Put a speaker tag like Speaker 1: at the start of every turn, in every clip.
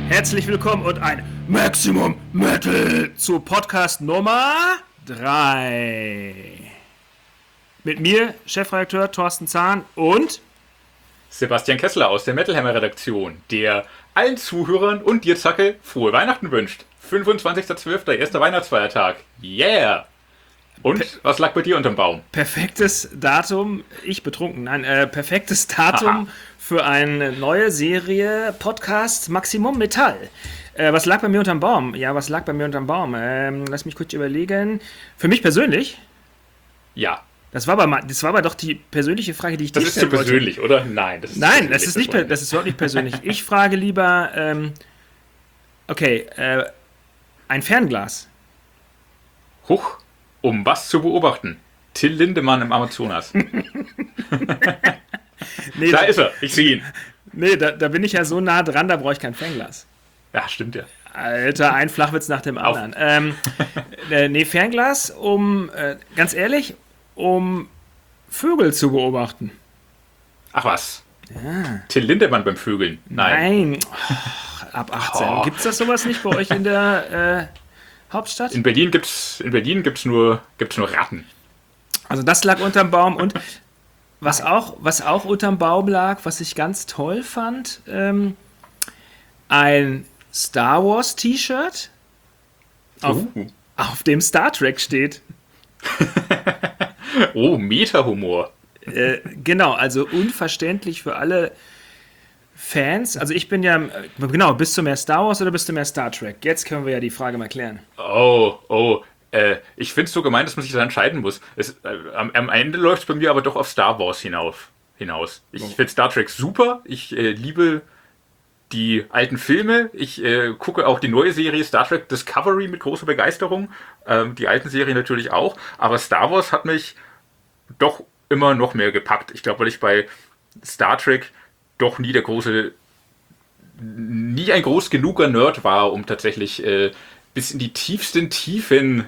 Speaker 1: Herzlich willkommen und ein Maximum Metal zu Podcast Nummer 3. Mit mir, Chefredakteur Thorsten Zahn und
Speaker 2: Sebastian Kessler aus der Metal Hammer Redaktion, der allen Zuhörern und dir, Zacke, frohe Weihnachten wünscht. 25.12., erster Weihnachtsfeiertag. Yeah! Und was lag bei dir unterm Baum?
Speaker 1: perfektes Datum, perfektes Datum für eine neue Serie Podcast Maximum Metall. Was lag bei mir unterm Baum? Lass mich kurz überlegen. Für mich persönlich?
Speaker 2: Ja.
Speaker 1: Das war aber doch die persönliche Frage, die ich dir stellen wollte.
Speaker 2: Das ist zu persönlich, oder? Nein, das
Speaker 1: ist nicht. Das ist überhaupt nicht persönlich. Ich frage lieber, ein Fernglas.
Speaker 2: Huch, um was zu beobachten? Till Lindemann im Amazonas.
Speaker 1: Nee,
Speaker 2: Da ist er, ich sehe ihn.
Speaker 1: Nee, da bin ich ja so nah dran, da brauche ich kein Fernglas.
Speaker 2: Ja, stimmt ja.
Speaker 1: Alter, ein Flachwitz nach dem anderen. Fernglas, ganz ehrlich, um Vögel zu beobachten.
Speaker 2: Ach was.
Speaker 1: Ja.
Speaker 2: Till Lindemann beim Vögeln? Nein.
Speaker 1: Ab 18. Gibt's das sowas nicht bei euch in der Hauptstadt?
Speaker 2: In Berlin gibt's nur Ratten.
Speaker 1: Also das lag unterm Baum und was auch unterm Baum lag, was ich ganz toll fand, ein Star Wars T-Shirt, auf dem Star Trek steht.
Speaker 2: Oh, Meta-Humor.
Speaker 1: Genau, also unverständlich für alle Fans. Also ich bin ja, bist du mehr Star Wars oder bist du mehr Star Trek? Jetzt können wir ja die Frage mal klären.
Speaker 2: Ich finde es so gemein, dass man sich da entscheiden muss. Am Ende läuft es bei mir aber doch auf Star Wars hinaus. Ich finde Star Trek super. Ich liebe die alten Filme. Ich gucke auch die neue Serie Star Trek Discovery mit großer Begeisterung. Die alten Serien natürlich auch. Aber Star Wars hat mich doch immer noch mehr gepackt. Ich glaube, weil ich bei Star Trek doch nie ein groß genuger Nerd war, um tatsächlich bis in die tiefsten Tiefen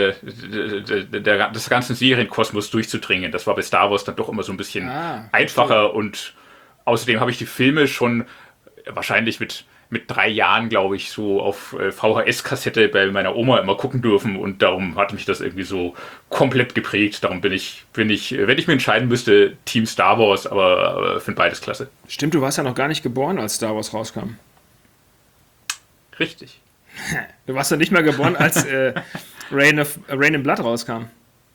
Speaker 2: des ganzen Serienkosmos durchzudringen. Das war bei Star Wars dann doch immer so ein bisschen einfacher und außerdem habe ich die Filme schon wahrscheinlich mit 3 Jahren, glaube ich, so auf VHS-Kassette bei meiner Oma immer gucken dürfen und darum hat mich das irgendwie so komplett geprägt. Darum bin ich, wenn ich mir entscheiden müsste, Team Star Wars, aber finde beides klasse.
Speaker 1: Stimmt, du warst ja noch gar nicht geboren, als Star Wars rauskam.
Speaker 2: Richtig.
Speaker 1: Du warst ja nicht mal geboren, als Reign in Blood rauskam.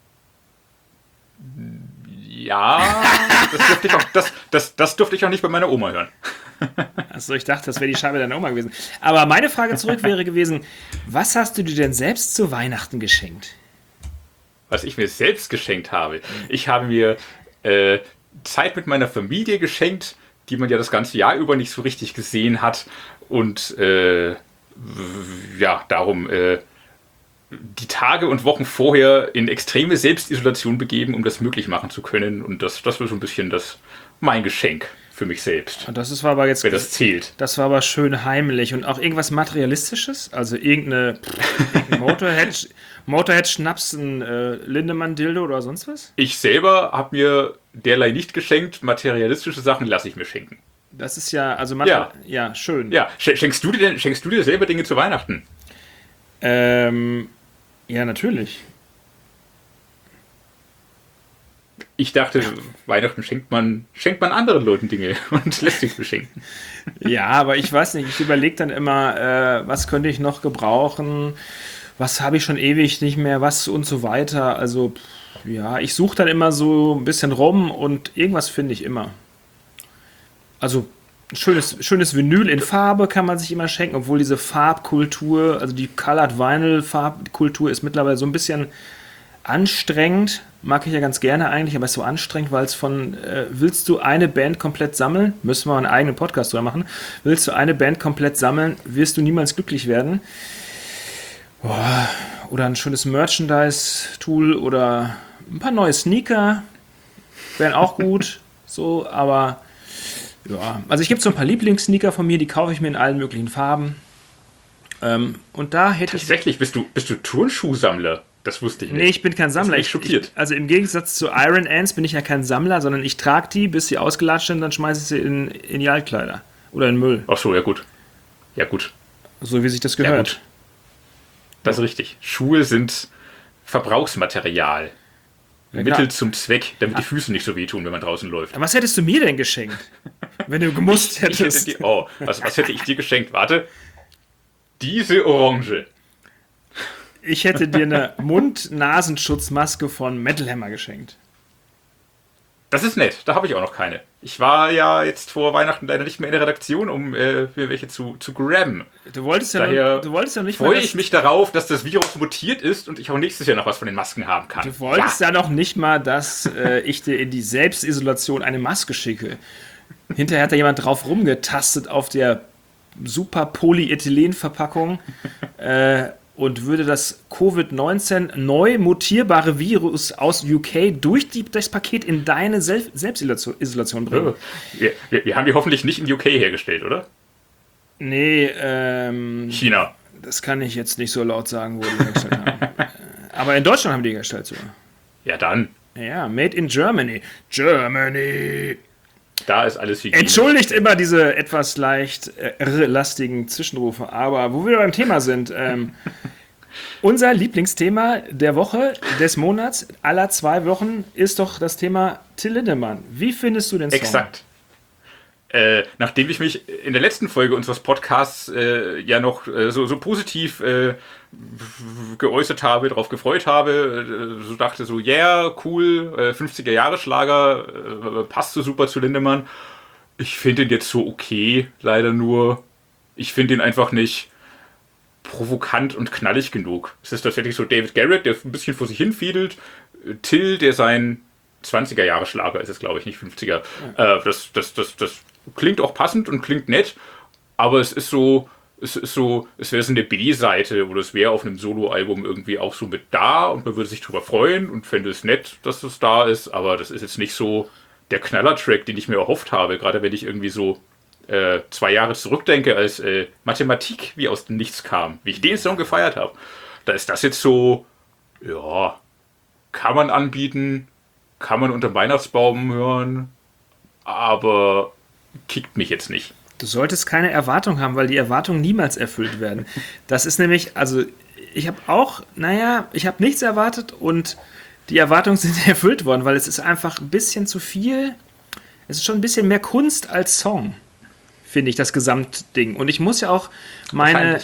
Speaker 2: Ja, das durfte ich auch nicht bei meiner Oma hören.
Speaker 1: Achso, ich dachte, das wäre die Scheibe deiner Oma gewesen. Aber meine Frage zurück wäre gewesen, was hast du dir denn selbst zu Weihnachten geschenkt?
Speaker 2: Was ich mir selbst geschenkt habe? Ich habe mir Zeit mit meiner Familie geschenkt, die man ja das ganze Jahr über nicht so richtig gesehen hat. Und darum die Tage und Wochen vorher in extreme Selbstisolation begeben, um das möglich machen zu können. Und das war so ein bisschen mein Geschenk für mich selbst.
Speaker 1: Und das war aber jetzt,
Speaker 2: wenn das zählt.
Speaker 1: Das war aber schön heimlich. Und auch irgendwas Materialistisches? Also irgendein Motorhead-Schnaps, ein Lindemann-Dildo oder sonst was?
Speaker 2: Ich selber habe mir derlei nicht geschenkt. Materialistische Sachen lasse ich mir schenken.
Speaker 1: Das ist ja, also ja, schön.
Speaker 2: Ja, schenkst du dir selber Dinge zu Weihnachten?
Speaker 1: Ja, natürlich.
Speaker 2: Ich dachte, Weihnachten schenkt man anderen Leuten Dinge und lässt sich beschenken.
Speaker 1: Ja, aber ich weiß nicht, ich überlege dann immer, was könnte ich noch gebrauchen, was habe ich schon ewig nicht mehr, was und so weiter. Also, ich suche dann immer so ein bisschen rum und irgendwas finde ich immer. Also, schönes Vinyl in Farbe kann man sich immer schenken, obwohl diese Farbkultur, also die Colored Vinyl Farbkultur ist mittlerweile so ein bisschen anstrengend. Mag ich ja ganz gerne eigentlich, aber es ist so anstrengend, weil es willst du eine Band komplett sammeln, müssen wir einen eigenen Podcast drüber machen, willst du eine Band komplett sammeln, wirst du niemals glücklich werden. Oder ein schönes Merchandise-Tool oder ein paar neue Sneaker wären auch gut, so, aber ja, also ich gibt so ein paar Lieblingssneaker von mir, die kaufe ich mir in allen möglichen Farben. Und da hätte
Speaker 2: Tatsächlich, bist du Turnschuhsammler? Das wusste ich nicht.
Speaker 1: Nee, ich bin kein Sammler.
Speaker 2: Ich bin schockiert.
Speaker 1: Also im Gegensatz zu Iron Ants bin ich ja kein Sammler, sondern ich trage die, bis sie ausgelatscht sind, dann schmeiße ich sie in die Altkleider. Oder in Müll.
Speaker 2: Ach so, ja gut. Ja, gut.
Speaker 1: So wie sich das
Speaker 2: Ja,
Speaker 1: gehört.
Speaker 2: gut. Das ist richtig. Schuhe sind Verbrauchsmaterial.
Speaker 1: Ja,
Speaker 2: Mittel
Speaker 1: klar.
Speaker 2: zum Zweck, damit die Füße nicht so wehtun, wenn man draußen läuft.
Speaker 1: Was hättest du mir denn geschenkt, wenn du gemusst hättest?
Speaker 2: Was hätte ich dir geschenkt? Warte. Diese Orange.
Speaker 1: Ich hätte dir eine Mund-Nasenschutzmaske von Metal Hammer geschenkt.
Speaker 2: Das ist nett, da habe ich auch noch keine. Ich war ja jetzt vor Weihnachten leider nicht mehr in der Redaktion, um mir welche zu grabben.
Speaker 1: Du wolltest ja
Speaker 2: Daher
Speaker 1: nicht
Speaker 2: freue ich mich darauf, dass das Virus mutiert ist und ich auch nächstes Jahr noch was von den Masken haben kann.
Speaker 1: Du wolltest ja noch nicht mal, dass ich dir in die Selbstisolation eine Maske schicke. Hinterher hat da jemand drauf rumgetastet auf der super Polyethylen-Verpackung und würde das Covid-19 neu mutierbare Virus aus UK durch das Paket in deine Selbstisolation bringen.
Speaker 2: Wir haben die hoffentlich nicht in UK hergestellt, oder?
Speaker 1: Nee,
Speaker 2: China.
Speaker 1: das kann ich jetzt nicht so laut sagen, wo die hergestellt haben. Aber in Deutschland haben die hergestellt sogar.
Speaker 2: Ja, dann.
Speaker 1: Ja, made in Germany. Germany!
Speaker 2: Da ist alles Hygiene.
Speaker 1: Entschuldigt immer diese etwas leicht lastigen Zwischenrufe, aber wo wir beim Thema sind, unser Lieblingsthema der Woche, des Monats, aller 2 Wochen ist doch das Thema Till Lindemann. Wie findest du den Song?
Speaker 2: Exakt. Nachdem ich mich in der letzten Folge unseres Podcasts ja noch so positiv geäußert habe, darauf gefreut habe, so dachte so, yeah, cool, 50er-Jahre-Schlager, passt so super zu Lindemann. Ich finde ihn jetzt so okay, leider nur. Ich finde ihn einfach nicht provokant und knallig genug. Es ist tatsächlich so David Garrett, der ein bisschen vor sich hin fiedelt, Till, der sein 20er-Jahre-Schlager ist es, glaube ich, nicht 50er. Ja. Das klingt auch passend und klingt nett, aber es wäre so eine B-Seite oder es wäre auf einem Solo-Album irgendwie auch so mit da und man würde sich drüber freuen und fände es nett, dass es da ist, aber das ist jetzt nicht so der Knaller-Track, den ich mir erhofft habe, gerade wenn ich irgendwie so 2 Jahre zurückdenke, als Mathematik wie aus dem Nichts kam, wie ich den Song gefeiert habe. Da ist das jetzt so, ja, kann man anbieten, kann man unter dem Weihnachtsbaum hören, aber kickt mich jetzt nicht.
Speaker 1: Du solltest keine Erwartung haben, weil die Erwartungen niemals erfüllt werden. Das ist nämlich, also ich habe nichts erwartet und die Erwartungen sind erfüllt worden, weil es ist einfach ein bisschen zu viel, es ist schon ein bisschen mehr Kunst als Song, finde ich, das Gesamtding. Und ich muss ja auch sag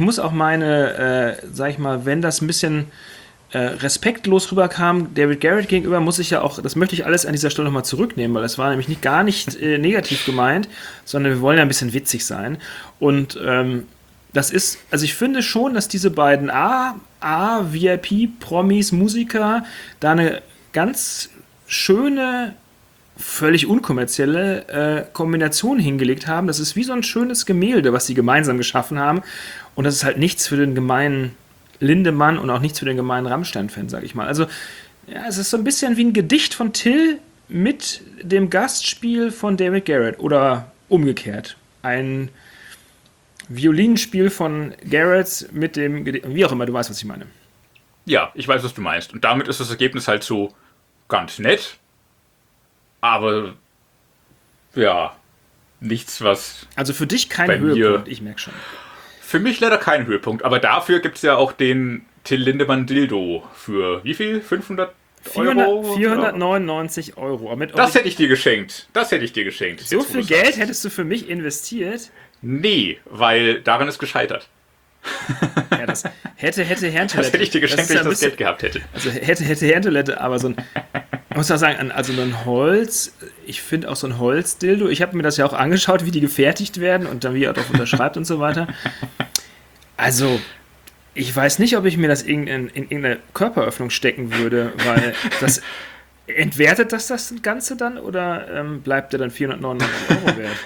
Speaker 1: ich mal, wenn das ein bisschen respektlos rüberkam, David Garrett gegenüber, muss ich ja auch, das möchte ich alles an dieser Stelle nochmal zurücknehmen, weil das war nämlich gar nicht negativ gemeint, sondern wir wollen ja ein bisschen witzig sein. Und das ist, also ich finde schon, dass diese beiden VIP-Promis, Musiker, da eine ganz schöne, völlig unkommerzielle Kombination hingelegt haben. Das ist wie so ein schönes Gemälde, was sie gemeinsam geschaffen haben. Und das ist halt nichts für den gemeinen Lindemann und auch nichts für den gemeinen Rammstein-Fan, sag ich mal. Also, ja, es ist so ein bisschen wie ein Gedicht von Till mit dem Gastspiel von David Garrett oder umgekehrt. Ein Violinspiel von Garrett mit dem Gedicht, wie auch immer, du weißt, was ich meine.
Speaker 2: Ja, ich weiß, was du meinst. Und damit ist das Ergebnis halt so ganz nett, aber ja, nichts, was.
Speaker 1: Also für dich kein Höhepunkt, ich merke schon.
Speaker 2: Für mich leider kein Höhepunkt, aber dafür gibt es ja auch den Till Lindemann Dildo für wie viel? 500 Euro?
Speaker 1: 499 Euro.
Speaker 2: Das hätte ich dir geschenkt. So
Speaker 1: viel Geld hättest du für mich investiert?
Speaker 2: Nee, weil daran ist gescheitert.
Speaker 1: Ja, das hätte Herrentoilette.
Speaker 2: Das hätte ich dir geschenkt, wenn ich das Geld gehabt hätte.
Speaker 1: Also hätte Herrentoilette, aber so ein, ich muss auch sagen, also ein Holz, ich finde auch so ein Holzdildo, ich habe mir das ja auch angeschaut, wie die gefertigt werden und dann wie er darauf unterschreibt und so weiter. Also, ich weiß nicht, ob ich mir das in irgendeine Körperöffnung stecken würde, weil das entwertet das Ganze dann oder bleibt der dann 499 Euro wert?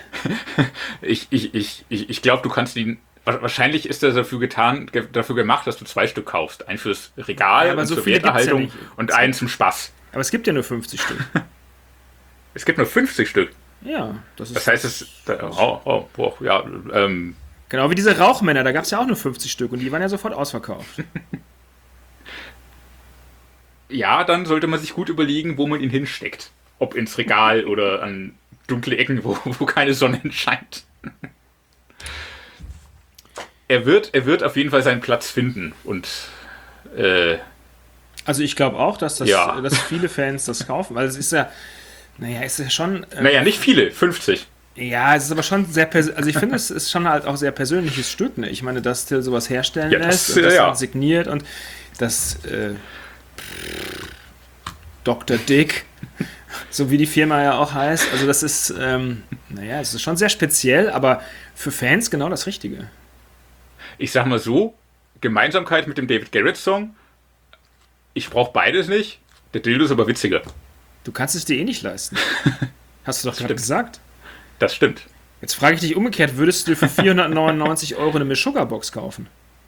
Speaker 2: Ich glaube, du kannst ihn. Wahrscheinlich ist das dafür gemacht, dass du 2 Stück kaufst. Einen fürs Regal
Speaker 1: ja, aber
Speaker 2: und
Speaker 1: so
Speaker 2: zur
Speaker 1: viele
Speaker 2: Werterhaltung
Speaker 1: ja
Speaker 2: und einen zum Spaß.
Speaker 1: Aber es gibt ja nur 50 Stück.
Speaker 2: Es gibt nur 50 Stück.
Speaker 1: Ja,
Speaker 2: das heißt,
Speaker 1: genau wie diese Rauchmänner, da gab es ja auch nur 50 Stück und die waren ja sofort ausverkauft.
Speaker 2: Ja, dann sollte man sich gut überlegen, wo man ihn hinsteckt. Ob ins Regal oder an dunkle Ecken, wo keine Sonne scheint. er wird auf jeden Fall seinen Platz finden. Und
Speaker 1: Also ich glaube auch, dass
Speaker 2: Ja.
Speaker 1: dass viele Fans das kaufen, weil es ist ja, naja, es ist ja schon,
Speaker 2: naja, nicht viele, 50.
Speaker 1: ja, es ist aber schon sehr, also ich finde, es ist schon halt auch sehr persönliches Stück, ne? Ich meine, dass Till sowas herstellen
Speaker 2: Ja,
Speaker 1: lässt
Speaker 2: das,
Speaker 1: und das
Speaker 2: ja.
Speaker 1: dann signiert und das Dr. Dick, so wie die Firma ja auch heißt, also das ist, naja, es ist schon sehr speziell, aber für Fans genau das Richtige.
Speaker 2: Ich sag mal so, Gemeinsamkeit mit dem David Garrett-Song, ich brauche beides nicht. Der Dildo ist aber witziger.
Speaker 1: Du kannst es dir eh nicht leisten. Hast du doch gerade
Speaker 2: Stimmt.
Speaker 1: gesagt.
Speaker 2: Das stimmt.
Speaker 1: Jetzt frage ich dich umgekehrt, würdest du für 499 Euro eine Meshuggah-Box kaufen?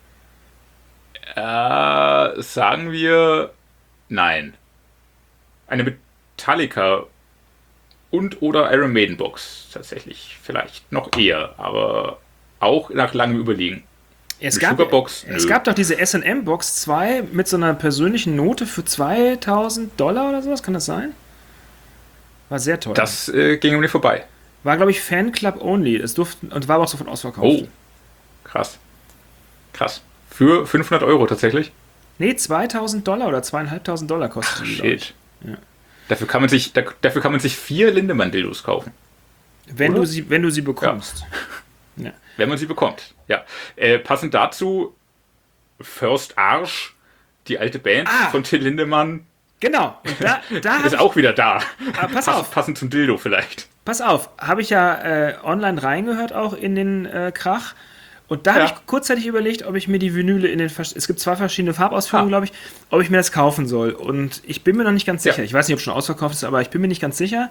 Speaker 2: Sagen wir nein. Eine Metallica und oder Iron Maiden Box tatsächlich. Vielleicht noch eher, aber auch nach langem Überlegen.
Speaker 1: Es
Speaker 2: Eine Sugarbox?
Speaker 1: es
Speaker 2: Nö.
Speaker 1: gab doch diese S&M-Box 2 mit so einer persönlichen Note für $2000 oder sowas, kann das sein? War sehr teuer.
Speaker 2: Das ging um mir vorbei.
Speaker 1: War, glaube ich, Fanclub only. Es durften, und war aber auch sofort ausverkauft.
Speaker 2: Oh, krass. Krass. Für 500 Euro tatsächlich?
Speaker 1: Nee, $2000 oder $2500 kostet die, glaub ich.
Speaker 2: Shit.
Speaker 1: Ja.
Speaker 2: Dafür kann man sich 4 Lindemann-Dildos kaufen.
Speaker 1: Wenn
Speaker 2: Oder?
Speaker 1: wenn du sie bekommst. Ja.
Speaker 2: Wenn man sie bekommt. Ja. Passend dazu First Arsch, die alte Band von Till Lindemann,
Speaker 1: Genau. Und da hab
Speaker 2: ist auch wieder da.
Speaker 1: pass auf.
Speaker 2: Passend zum Dildo vielleicht.
Speaker 1: Pass auf, habe ich ja online reingehört auch in den Krach. Und da
Speaker 2: Ja.
Speaker 1: habe ich kurzzeitig überlegt, ob ich mir die Vinyle es gibt 2 verschiedene Farbausführungen,
Speaker 2: Ah.
Speaker 1: glaube ich, ob ich mir das kaufen soll. Und ich bin mir noch nicht ganz sicher.
Speaker 2: Ja.
Speaker 1: Ich weiß nicht, ob es schon ausverkauft ist, aber ich bin mir nicht ganz sicher,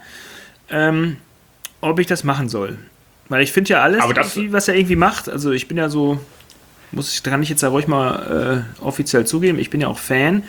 Speaker 1: ob ich das machen soll. Weil ich finde ja alles,
Speaker 2: Aber das-
Speaker 1: was er irgendwie macht, also ich bin ja so, kann ich jetzt ja ruhig mal offiziell zugeben, ich bin ja auch Fan.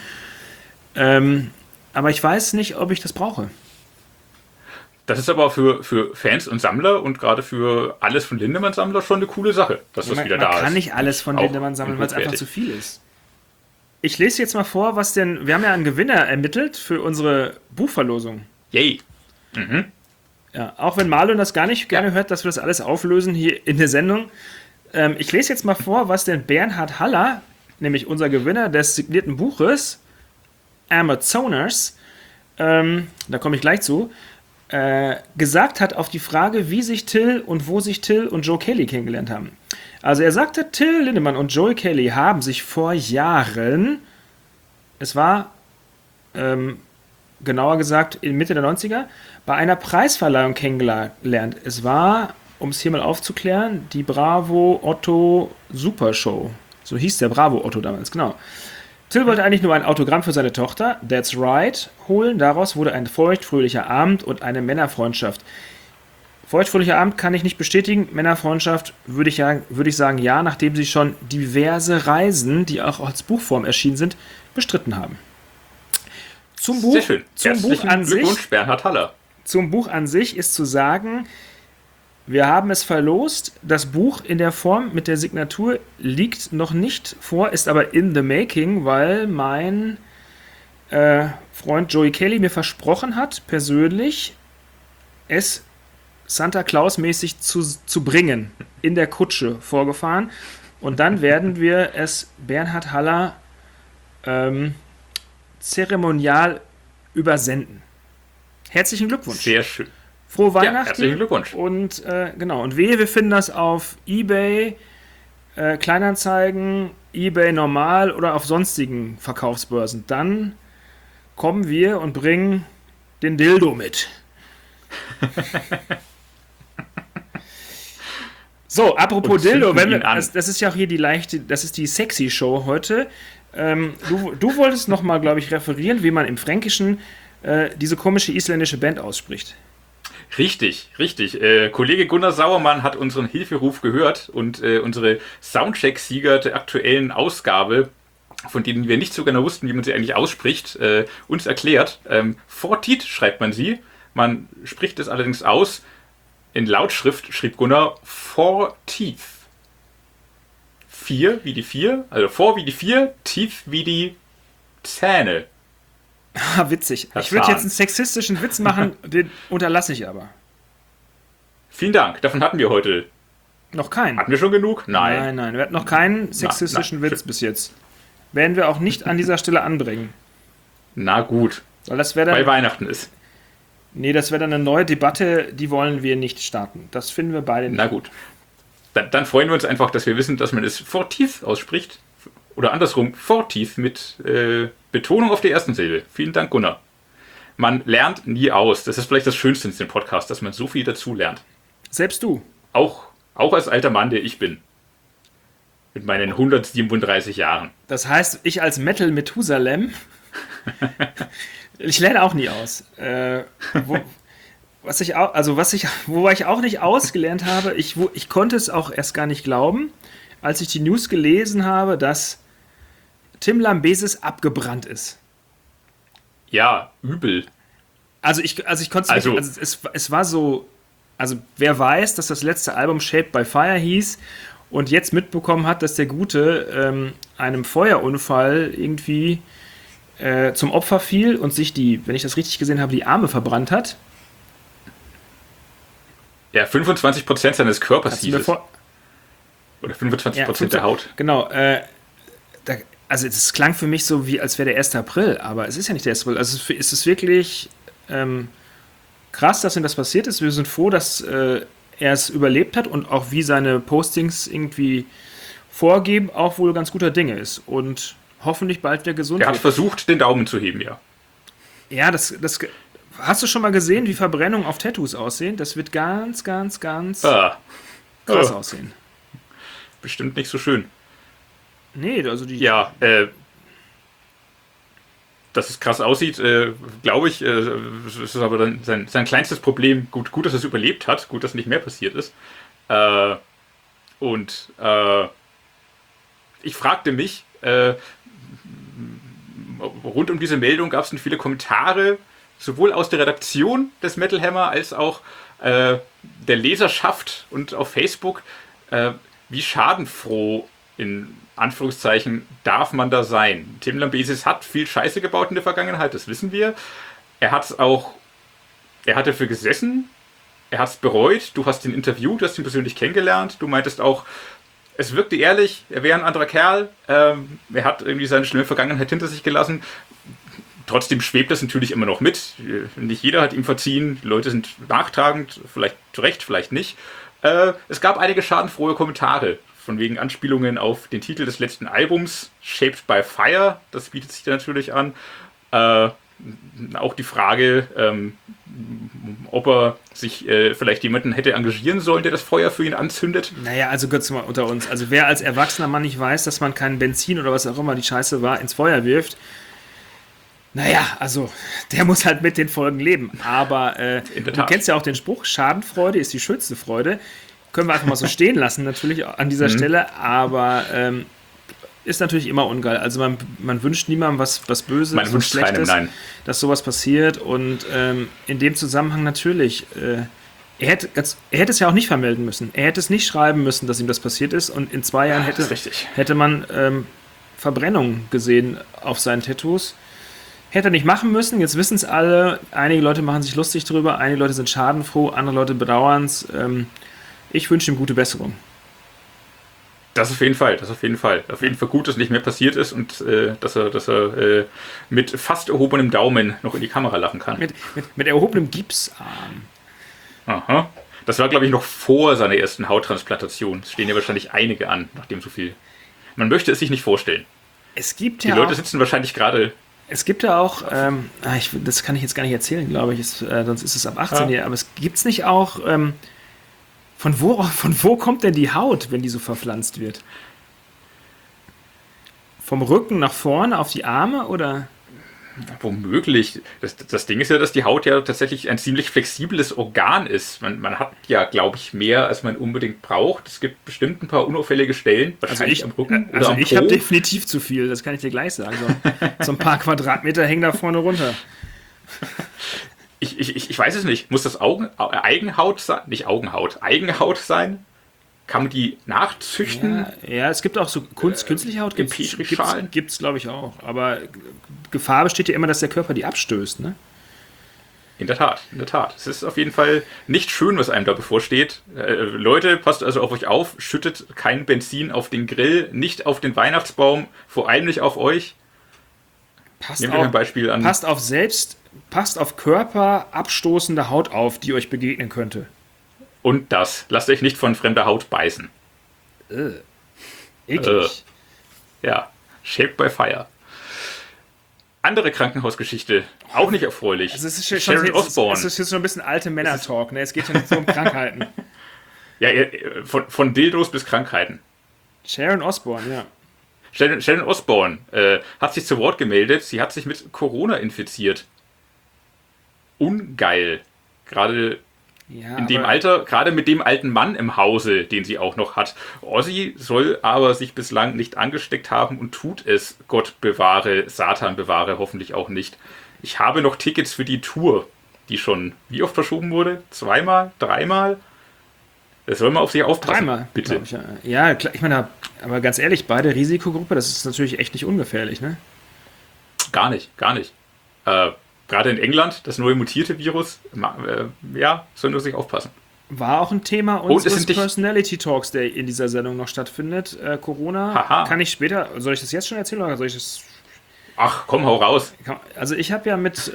Speaker 1: Aber ich weiß nicht, ob ich das brauche.
Speaker 2: Das ist aber für Fans und Sammler und gerade für alles von Lindemann-Sammler schon eine coole Sache, dass das wieder da ist.
Speaker 1: Man kann nicht alles von
Speaker 2: Auch
Speaker 1: Lindemann sammeln, weil es einfach
Speaker 2: hochwertig.
Speaker 1: zu viel ist. Ich lese jetzt mal vor, wir haben ja einen Gewinner ermittelt für unsere Buchverlosung.
Speaker 2: Yay.
Speaker 1: Ja, auch wenn Marlon das gar nicht gerne hört, dass wir das alles auflösen hier in der Sendung. Ich lese jetzt mal vor, was denn Bernhard Haller, nämlich unser Gewinner des signierten Buches, Amazoners, da komme ich gleich zu, gesagt hat auf die Frage, wie sich Till und wo sich Till und Joe Kelly kennengelernt haben. Also er sagte, Till Lindemann und Joe Kelly haben sich vor Jahren, es war genauer gesagt in Mitte der 90er, bei einer Preisverleihung kennengelernt. Es war, um es hier mal aufzuklären, die Bravo Otto Super Show. So hieß der Bravo Otto damals, genau. Till wollte eigentlich nur ein Autogramm für seine Tochter, That's Right, holen. Daraus wurde ein feuchtfröhlicher Abend und eine Männerfreundschaft. Feuchtfröhlicher Abend kann ich nicht bestätigen. Männerfreundschaft würde ich sagen, ja, nachdem sie schon diverse Reisen, die auch als Buchform erschienen sind, bestritten haben. Zum Buch,
Speaker 2: Sehr schön.
Speaker 1: zum Buch
Speaker 2: Herzlichen
Speaker 1: an sich.
Speaker 2: Glückwunsch, Bernhard Haller.
Speaker 1: Zum Buch an sich ist zu sagen, wir haben es verlost. Das Buch in der Form mit der Signatur liegt noch nicht vor, ist aber in the making, weil mein Freund Joey Kelly mir versprochen hat, persönlich, es Santa Claus-mäßig zu bringen, in der Kutsche vorgefahren. Und dann werden wir es Bernhard Haller zeremonial übersenden. Herzlichen Glückwunsch.
Speaker 2: Sehr schön.
Speaker 1: Frohe Weihnachten.
Speaker 2: herzlichen Glückwunsch.
Speaker 1: Und genau, und wir finden das auf eBay, Kleinanzeigen, eBay normal oder auf sonstigen Verkaufsbörsen. Dann kommen wir und bringen den Dildo mit. So, apropos
Speaker 2: Und
Speaker 1: Dildo,
Speaker 2: zünden ihn an.
Speaker 1: das ist ja auch hier das ist die sexy Show heute. Du wolltest nochmal, glaube ich, referieren, wie man im Fränkischen diese komische isländische Band ausspricht.
Speaker 2: Richtig. Kollege Gunnar Sauermann hat unseren Hilferuf gehört und unsere Soundcheck-Sieger der aktuellen Ausgabe, von denen wir nicht so genau wussten, wie man sie eigentlich ausspricht, uns erklärt. Fortit schreibt man sie. Man spricht es allerdings aus. In Lautschrift schrieb Gunnar Forteeth. 4 wie die 4, also vor wie die 4, tief wie die Zähne.
Speaker 1: Ah, witzig. Ich würde jetzt einen sexistischen Witz machen, den unterlasse ich aber.
Speaker 2: Vielen Dank, davon hatten wir heute
Speaker 1: Noch keinen.
Speaker 2: Hatten wir schon genug?
Speaker 1: Nein. Wir hatten noch keinen sexistischen Witz bis jetzt. Werden wir auch nicht an dieser Stelle anbringen.
Speaker 2: Na gut.
Speaker 1: Weil das wäre dann,
Speaker 2: weil Weihnachten ist.
Speaker 1: Nee, das wäre dann eine neue Debatte, die wollen wir nicht starten. Das finden wir beide nicht.
Speaker 2: Na gut. Dann freuen wir uns einfach, dass wir wissen, dass man es Fortief ausspricht. Oder andersrum, Fortief mit Betonung auf der ersten Silbe. Vielen Dank, Gunnar. Man lernt nie aus. Das ist vielleicht das Schönste in dem Podcast, dass man so viel dazu lernt.
Speaker 1: Selbst du.
Speaker 2: Auch als alter Mann, der ich bin. Mit meinen 137 Jahren.
Speaker 1: Das heißt, ich als Metal Methusalem, ich lerne auch nie aus. Wobei ich auch nicht ausgelernt habe, ich konnte es auch erst gar nicht glauben, als ich die News gelesen habe, dass Tim Lambesis abgebrannt ist.
Speaker 2: Ja, übel.
Speaker 1: Ich konnte es nicht, es war so, also wer weiß, dass das letzte Album Shaped by Fire hieß und jetzt mitbekommen hat, dass der Gute einem Feuerunfall irgendwie zum Opfer fiel und sich wenn ich das richtig gesehen habe, die Arme verbrannt hat.
Speaker 2: Ja, 25% seines Körpers hieß es. Oder 25% der Haut.
Speaker 1: Genau. Also es klang für mich so, wie als wäre der 1. April, aber es ist ja nicht der 1. April. Also es ist wirklich krass, dass ihm das passiert ist. Wir sind froh, dass er es überlebt hat und auch wie seine Postings irgendwie vorgeben, auch wohl ganz guter Dinge ist. Und hoffentlich bald wieder gesund
Speaker 2: wird. Er hat versucht, den Daumen zu heben, ja.
Speaker 1: Ja, das hast du schon mal gesehen, wie Verbrennungen auf Tattoos aussehen? Das wird ganz, ganz, ganz krass aussehen.
Speaker 2: Bestimmt nicht so schön.
Speaker 1: Nee, also die...
Speaker 2: Ja, dass es krass aussieht, glaube ich, das ist aber dann sein kleinstes Problem. Gut, dass er es überlebt hat, gut, dass nicht mehr passiert ist. Ich fragte mich, rund um diese Meldung gab es dann viele Kommentare, sowohl aus der Redaktion des Metal Hammer als auch der Leserschaft und auf Facebook, wie schadenfroh in Anführungszeichen darf man da sein. Tim Lambesis hat viel Scheiße gebaut in der Vergangenheit, das wissen wir. Er hat dafür gesessen, er hat es bereut, du hast ihn interviewt, du hast ihn persönlich kennengelernt, du meintest auch, es wirkte ehrlich, er wäre ein anderer Kerl, er hat irgendwie seine schlimme Vergangenheit hinter sich gelassen. Trotzdem schwebt das natürlich immer noch mit. Nicht jeder hat ihm verziehen, die Leute sind nachtragend, vielleicht zu Recht, vielleicht nicht. Es gab einige schadenfrohe Kommentare, von wegen Anspielungen auf den Titel des letzten Albums, Shaped by Fire, das bietet sich da natürlich an. Auch die Frage, ob er sich vielleicht jemanden hätte engagieren sollen, der das Feuer für ihn anzündet.
Speaker 1: Naja, also kurz mal unter uns. Also wer als erwachsener Mann nicht weiß, dass man kein Benzin oder was auch immer die Scheiße war, ins Feuer wirft, naja, also der muss halt mit den Folgen leben. Aber du kennst ja auch den Spruch, Schadenfreude ist die schönste Freude. Können wir einfach mal so stehen lassen, natürlich an dieser Stelle, aber ist natürlich immer ungeil. Also man wünscht niemandem was Böses, was Schlechtes, dass sowas passiert. Und in dem Zusammenhang natürlich, er hätte es ja auch nicht vermelden müssen. Er hätte es nicht schreiben müssen, dass ihm das passiert ist. Und in 2 Jahren hätte man Verbrennung gesehen auf seinen Tattoos. Hätte er nicht machen müssen, jetzt wissen es alle. Einige Leute machen sich lustig drüber, einige Leute sind schadenfroh, andere Leute bedauern es. Ich wünsche ihm gute Besserung.
Speaker 2: Das auf jeden Fall. Auf jeden Fall gut, dass nicht mehr passiert ist und dass er mit fast erhobenem Daumen noch in die Kamera lachen kann.
Speaker 1: Mit erhobenem Gipsarm.
Speaker 2: Aha. Das war, glaube ich, noch vor seiner ersten Hauttransplantation. Es stehen ja wahrscheinlich einige an, nachdem so viel. Man möchte es sich nicht vorstellen. Die Leute sitzen wahrscheinlich gerade.
Speaker 1: Es gibt ja auch, das kann ich jetzt gar nicht erzählen, glaube ich, sonst ist es ab 18 Jahren, aber es gibt es nicht auch, von wo kommt denn die Haut, wenn die so verpflanzt wird? Vom Rücken nach vorne auf die Arme oder?
Speaker 2: Womöglich. Das Ding ist ja, dass die Haut ja tatsächlich ein ziemlich flexibles Organ ist. Man hat ja, glaube ich, mehr, als man unbedingt braucht. Es gibt bestimmt ein paar unauffällige Stellen, wahrscheinlich am Rücken oder am Po.
Speaker 1: Ich habe definitiv zu viel, das kann ich dir gleich sagen. So ein paar Quadratmeter hängen da vorne runter.
Speaker 2: Ich weiß es nicht. Muss das Eigenhaut sein? Nicht Augenhaut. Eigenhaut sein? Kann man die nachzüchten?
Speaker 1: Ja, es gibt auch so künstliche Haut. Gibt es, glaube ich, auch. Aber Gefahr besteht ja immer, dass der Körper die abstößt, ne?
Speaker 2: In der Tat, in der Tat. Es ist auf jeden Fall nicht schön, was einem da bevorsteht. Leute, passt also auf euch auf, schüttet kein Benzin auf den Grill, nicht auf den Weihnachtsbaum, vor allem nicht auf euch.
Speaker 1: Nehmt euch ein Beispiel an. Passt auf körperabstoßende Haut auf, die euch begegnen könnte.
Speaker 2: Und das. Lasst euch nicht von fremder Haut beißen.
Speaker 1: Eklig.
Speaker 2: Ja, shaped by fire. Andere Krankenhausgeschichte, auch nicht erfreulich.
Speaker 1: Also es ist Sharon Osbourne. Es ist jetzt schon ein bisschen alte Männer-Talk, ne? Es geht ja nicht so um Krankheiten.
Speaker 2: Ja, von Dildos bis Krankheiten.
Speaker 1: Sharon Osbourne, ja.
Speaker 2: Sharon Osbourne hat sich zu Wort gemeldet, sie hat sich mit Corona infiziert. Ungeil. Gerade in dem Alter, gerade mit dem alten Mann im Hause, den sie auch noch hat. Ozzy soll aber sich bislang nicht angesteckt haben und tut es. Gott bewahre, Satan bewahre hoffentlich auch nicht. Ich habe noch Tickets für die Tour, die schon wie oft verschoben wurde? 2-mal? 3-mal? Das soll man auf sich aufpassen.
Speaker 1: 3-mal,
Speaker 2: bitte.
Speaker 1: Ich, ja, klar, ich meine, aber ganz ehrlich, beide Risikogruppe, das ist natürlich echt nicht ungefährlich, ne?
Speaker 2: Gar nicht. Gerade in England, das neue mutierte Virus, soll nur sich aufpassen.
Speaker 1: War auch ein Thema unseres Personality Talks, der in dieser Sendung noch stattfindet. Corona.
Speaker 2: Haha.
Speaker 1: Kann ich später, soll ich das jetzt schon erzählen oder soll ich das...
Speaker 2: Ach, komm, hau raus.
Speaker 1: Also ich habe ja mit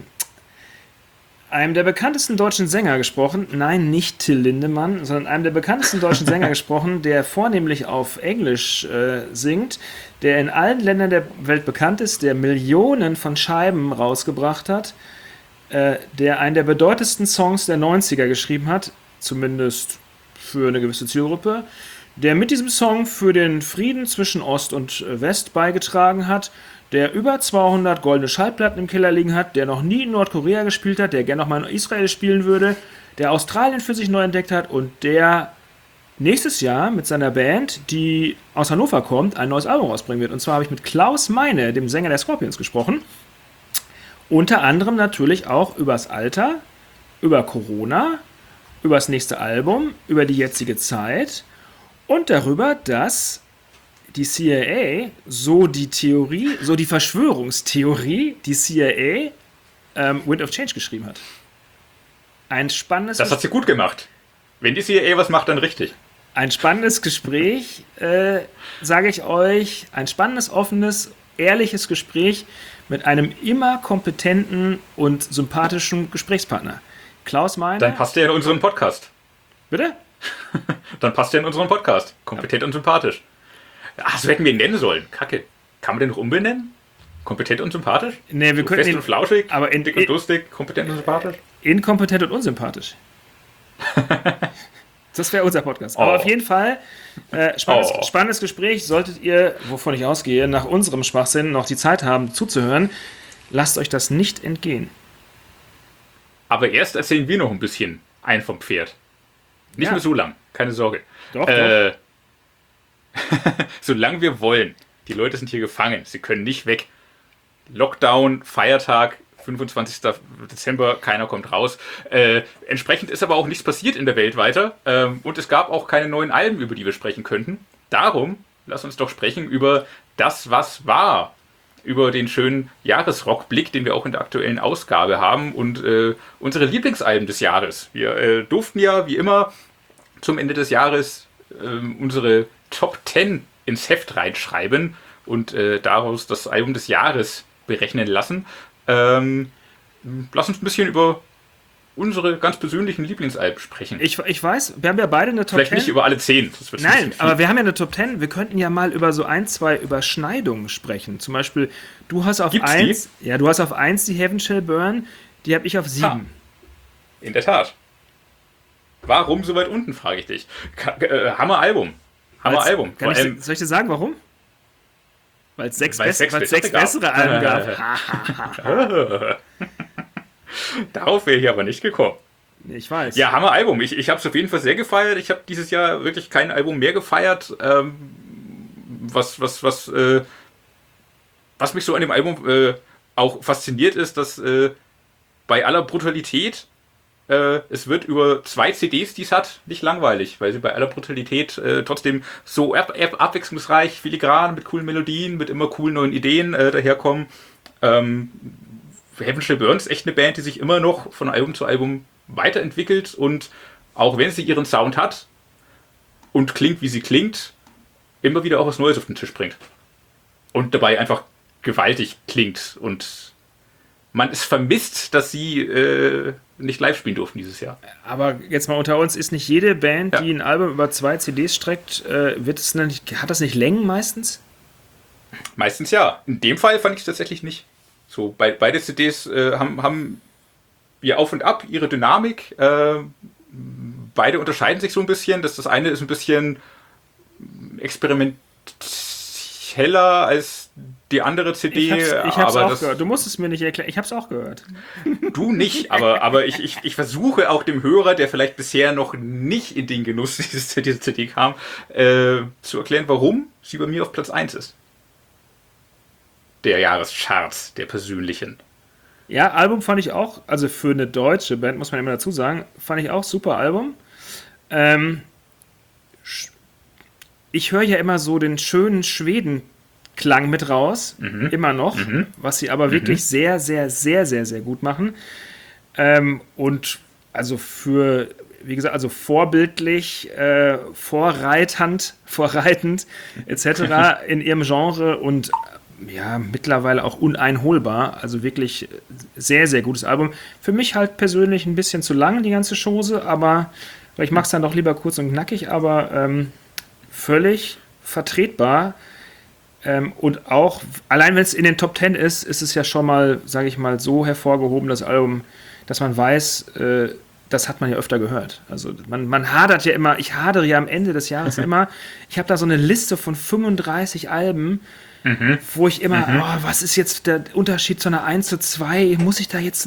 Speaker 1: einem der bekanntesten deutschen Sänger gesprochen. Nein, nicht Till Lindemann, sondern einem der bekanntesten deutschen Sänger gesprochen, der vornehmlich auf Englisch singt, der in allen Ländern der Welt bekannt ist, der Millionen von Scheiben rausgebracht hat, der einen der bedeutendsten Songs der 90er geschrieben hat, zumindest für eine gewisse Zielgruppe, der mit diesem Song für den Frieden zwischen Ost und West beigetragen hat, der über 200 goldene Schallplatten im Keller liegen hat, der noch nie in Nordkorea gespielt hat, der gerne noch mal in Israel spielen würde, der Australien für sich neu entdeckt hat und der nächstes Jahr mit seiner Band, die aus Hannover kommt, ein neues Album rausbringen wird. Und zwar habe ich mit Klaus Meine, dem Sänger der Scorpions, gesprochen. Unter anderem natürlich auch übers Alter, über Corona, über das nächste Album, über die jetzige Zeit und darüber, dass die CIA, so die Verschwörungstheorie, die CIA Wind of Change geschrieben hat. Ein spannendes...
Speaker 2: Das hat sie gut gemacht. Wenn die CIA was macht, dann richtig.
Speaker 1: Ein spannendes Gespräch, sage ich euch. Ein spannendes, offenes, ehrliches Gespräch mit einem immer kompetenten und sympathischen Gesprächspartner. Klaus Meine.
Speaker 2: Dann passt der in unseren Podcast.
Speaker 1: Bitte?
Speaker 2: Dann passt der in unseren Podcast. Kompetent und sympathisch. Ach, so hätten wir ihn nennen sollen. Kacke. Kann man den noch umbenennen? Kompetent und sympathisch?
Speaker 1: Nee, wir könnten
Speaker 2: fest und flauschig,
Speaker 1: aber
Speaker 2: dick und lustig, kompetent und sympathisch?
Speaker 1: Inkompetent und unsympathisch. Das wäre unser Podcast. Aber auf jeden Fall, spannendes Gespräch. Solltet ihr, wovon ich ausgehe, nach unserem Schwachsinn noch die Zeit haben zuzuhören, lasst euch das nicht entgehen.
Speaker 2: Aber erst erzählen wir noch ein bisschen ein vom Pferd. Nicht mehr so lang, keine Sorge.
Speaker 1: Doch.
Speaker 2: Solange wir wollen. Die Leute sind hier gefangen. Sie können nicht weg. Lockdown, Feiertag, 25. Dezember, keiner kommt raus. Entsprechend ist aber auch nichts passiert in der Welt weiter. Und es gab auch keine neuen Alben, über die wir sprechen könnten. Darum, lass uns doch sprechen über das, was war. Über den schönen Jahresrockblick, den wir auch in der aktuellen Ausgabe haben. Und unsere Lieblingsalben des Jahres. Wir durften ja, wie immer, zum Ende des Jahres unsere Top 10 ins Heft reinschreiben und daraus das Album des Jahres berechnen lassen. Lass uns ein bisschen über unsere ganz persönlichen Lieblingsalben sprechen.
Speaker 1: Ich weiß, wir haben ja beide eine Top 10.
Speaker 2: Vielleicht nicht über alle 10. Das wird
Speaker 1: Nein, aber wir haben ja eine Top 10. Wir könnten ja mal über so 1-2 Überschneidungen sprechen. Zum Beispiel, du hast auf 1 die Heaven Shall Burn, die habe ich auf 7.
Speaker 2: In der Tat. Warum so weit unten, frage ich dich. Hammer-Album. Hammer-Album.
Speaker 1: Soll ich dir sagen, warum? Weil es sechs bessere Alben gab.
Speaker 2: Darauf wäre ich aber nicht gekommen.
Speaker 1: Ich weiß.
Speaker 2: Ja, Hammer-Album. Ich habe es auf jeden Fall sehr gefeiert. Ich habe dieses Jahr wirklich kein Album mehr gefeiert. Was mich so an dem Album auch fasziniert ist, dass bei aller Brutalität es wird über 2 CDs, die es hat, nicht langweilig, weil sie bei aller Brutalität trotzdem so abwechslungsreich, filigran, mit coolen Melodien, mit immer coolen neuen Ideen daherkommen. Heaven Shall Burn ist echt eine Band, die sich immer noch von Album zu Album weiterentwickelt und auch wenn sie ihren Sound hat und klingt, wie sie klingt, immer wieder auch was Neues auf den Tisch bringt. Und dabei einfach gewaltig klingt. Und man ist vermisst, dass sie nicht live spielen durften dieses Jahr.
Speaker 1: Aber jetzt mal unter uns, ist nicht jede Band, die ein Album über 2 CDs streckt, hat das nicht Längen meistens?
Speaker 2: Meistens ja. In dem Fall fand ich es tatsächlich nicht. So, beide CDs haben ihr Auf und Ab, ihre Dynamik. Beide unterscheiden sich so ein bisschen. Das eine ist ein bisschen experimenteller als die andere CD.
Speaker 1: Ich hab's auch gehört. Du musst es mir nicht erklären. Ich hab's auch gehört.
Speaker 2: Du nicht, aber ich versuche auch dem Hörer, der vielleicht bisher noch nicht in den Genuss dieser CD kam, zu erklären, warum sie bei mir auf Platz 1 ist. Der Jahrescharts, der persönlichen.
Speaker 1: Ja, Album fand ich auch, also für eine deutsche Band, muss man immer dazu sagen, fand ich auch super Album. Ich höre ja immer so den schönen Schweden-Klang mit raus, immer noch, was sie aber wirklich sehr, sehr, sehr, sehr, sehr gut machen. Und also wie gesagt, also vorbildlich, vorreitend etc. in ihrem Genre und ja, mittlerweile auch uneinholbar. Also wirklich sehr, sehr gutes Album. Für mich halt persönlich ein bisschen zu lang, die ganze Chose, aber weil ich mag es dann doch lieber kurz und knackig, aber völlig vertretbar. Und auch, allein wenn es in den Top 10 ist, ist es ja schon mal, sage ich mal, so hervorgehoben, das Album, dass man weiß, das hat man ja öfter gehört. Also man hadert ja immer, ich hadere ja am Ende des Jahres immer, ich habe da so eine Liste von 35 Alben, wo ich immer, was ist jetzt der Unterschied zu einer 1 zu 2? Muss ich da jetzt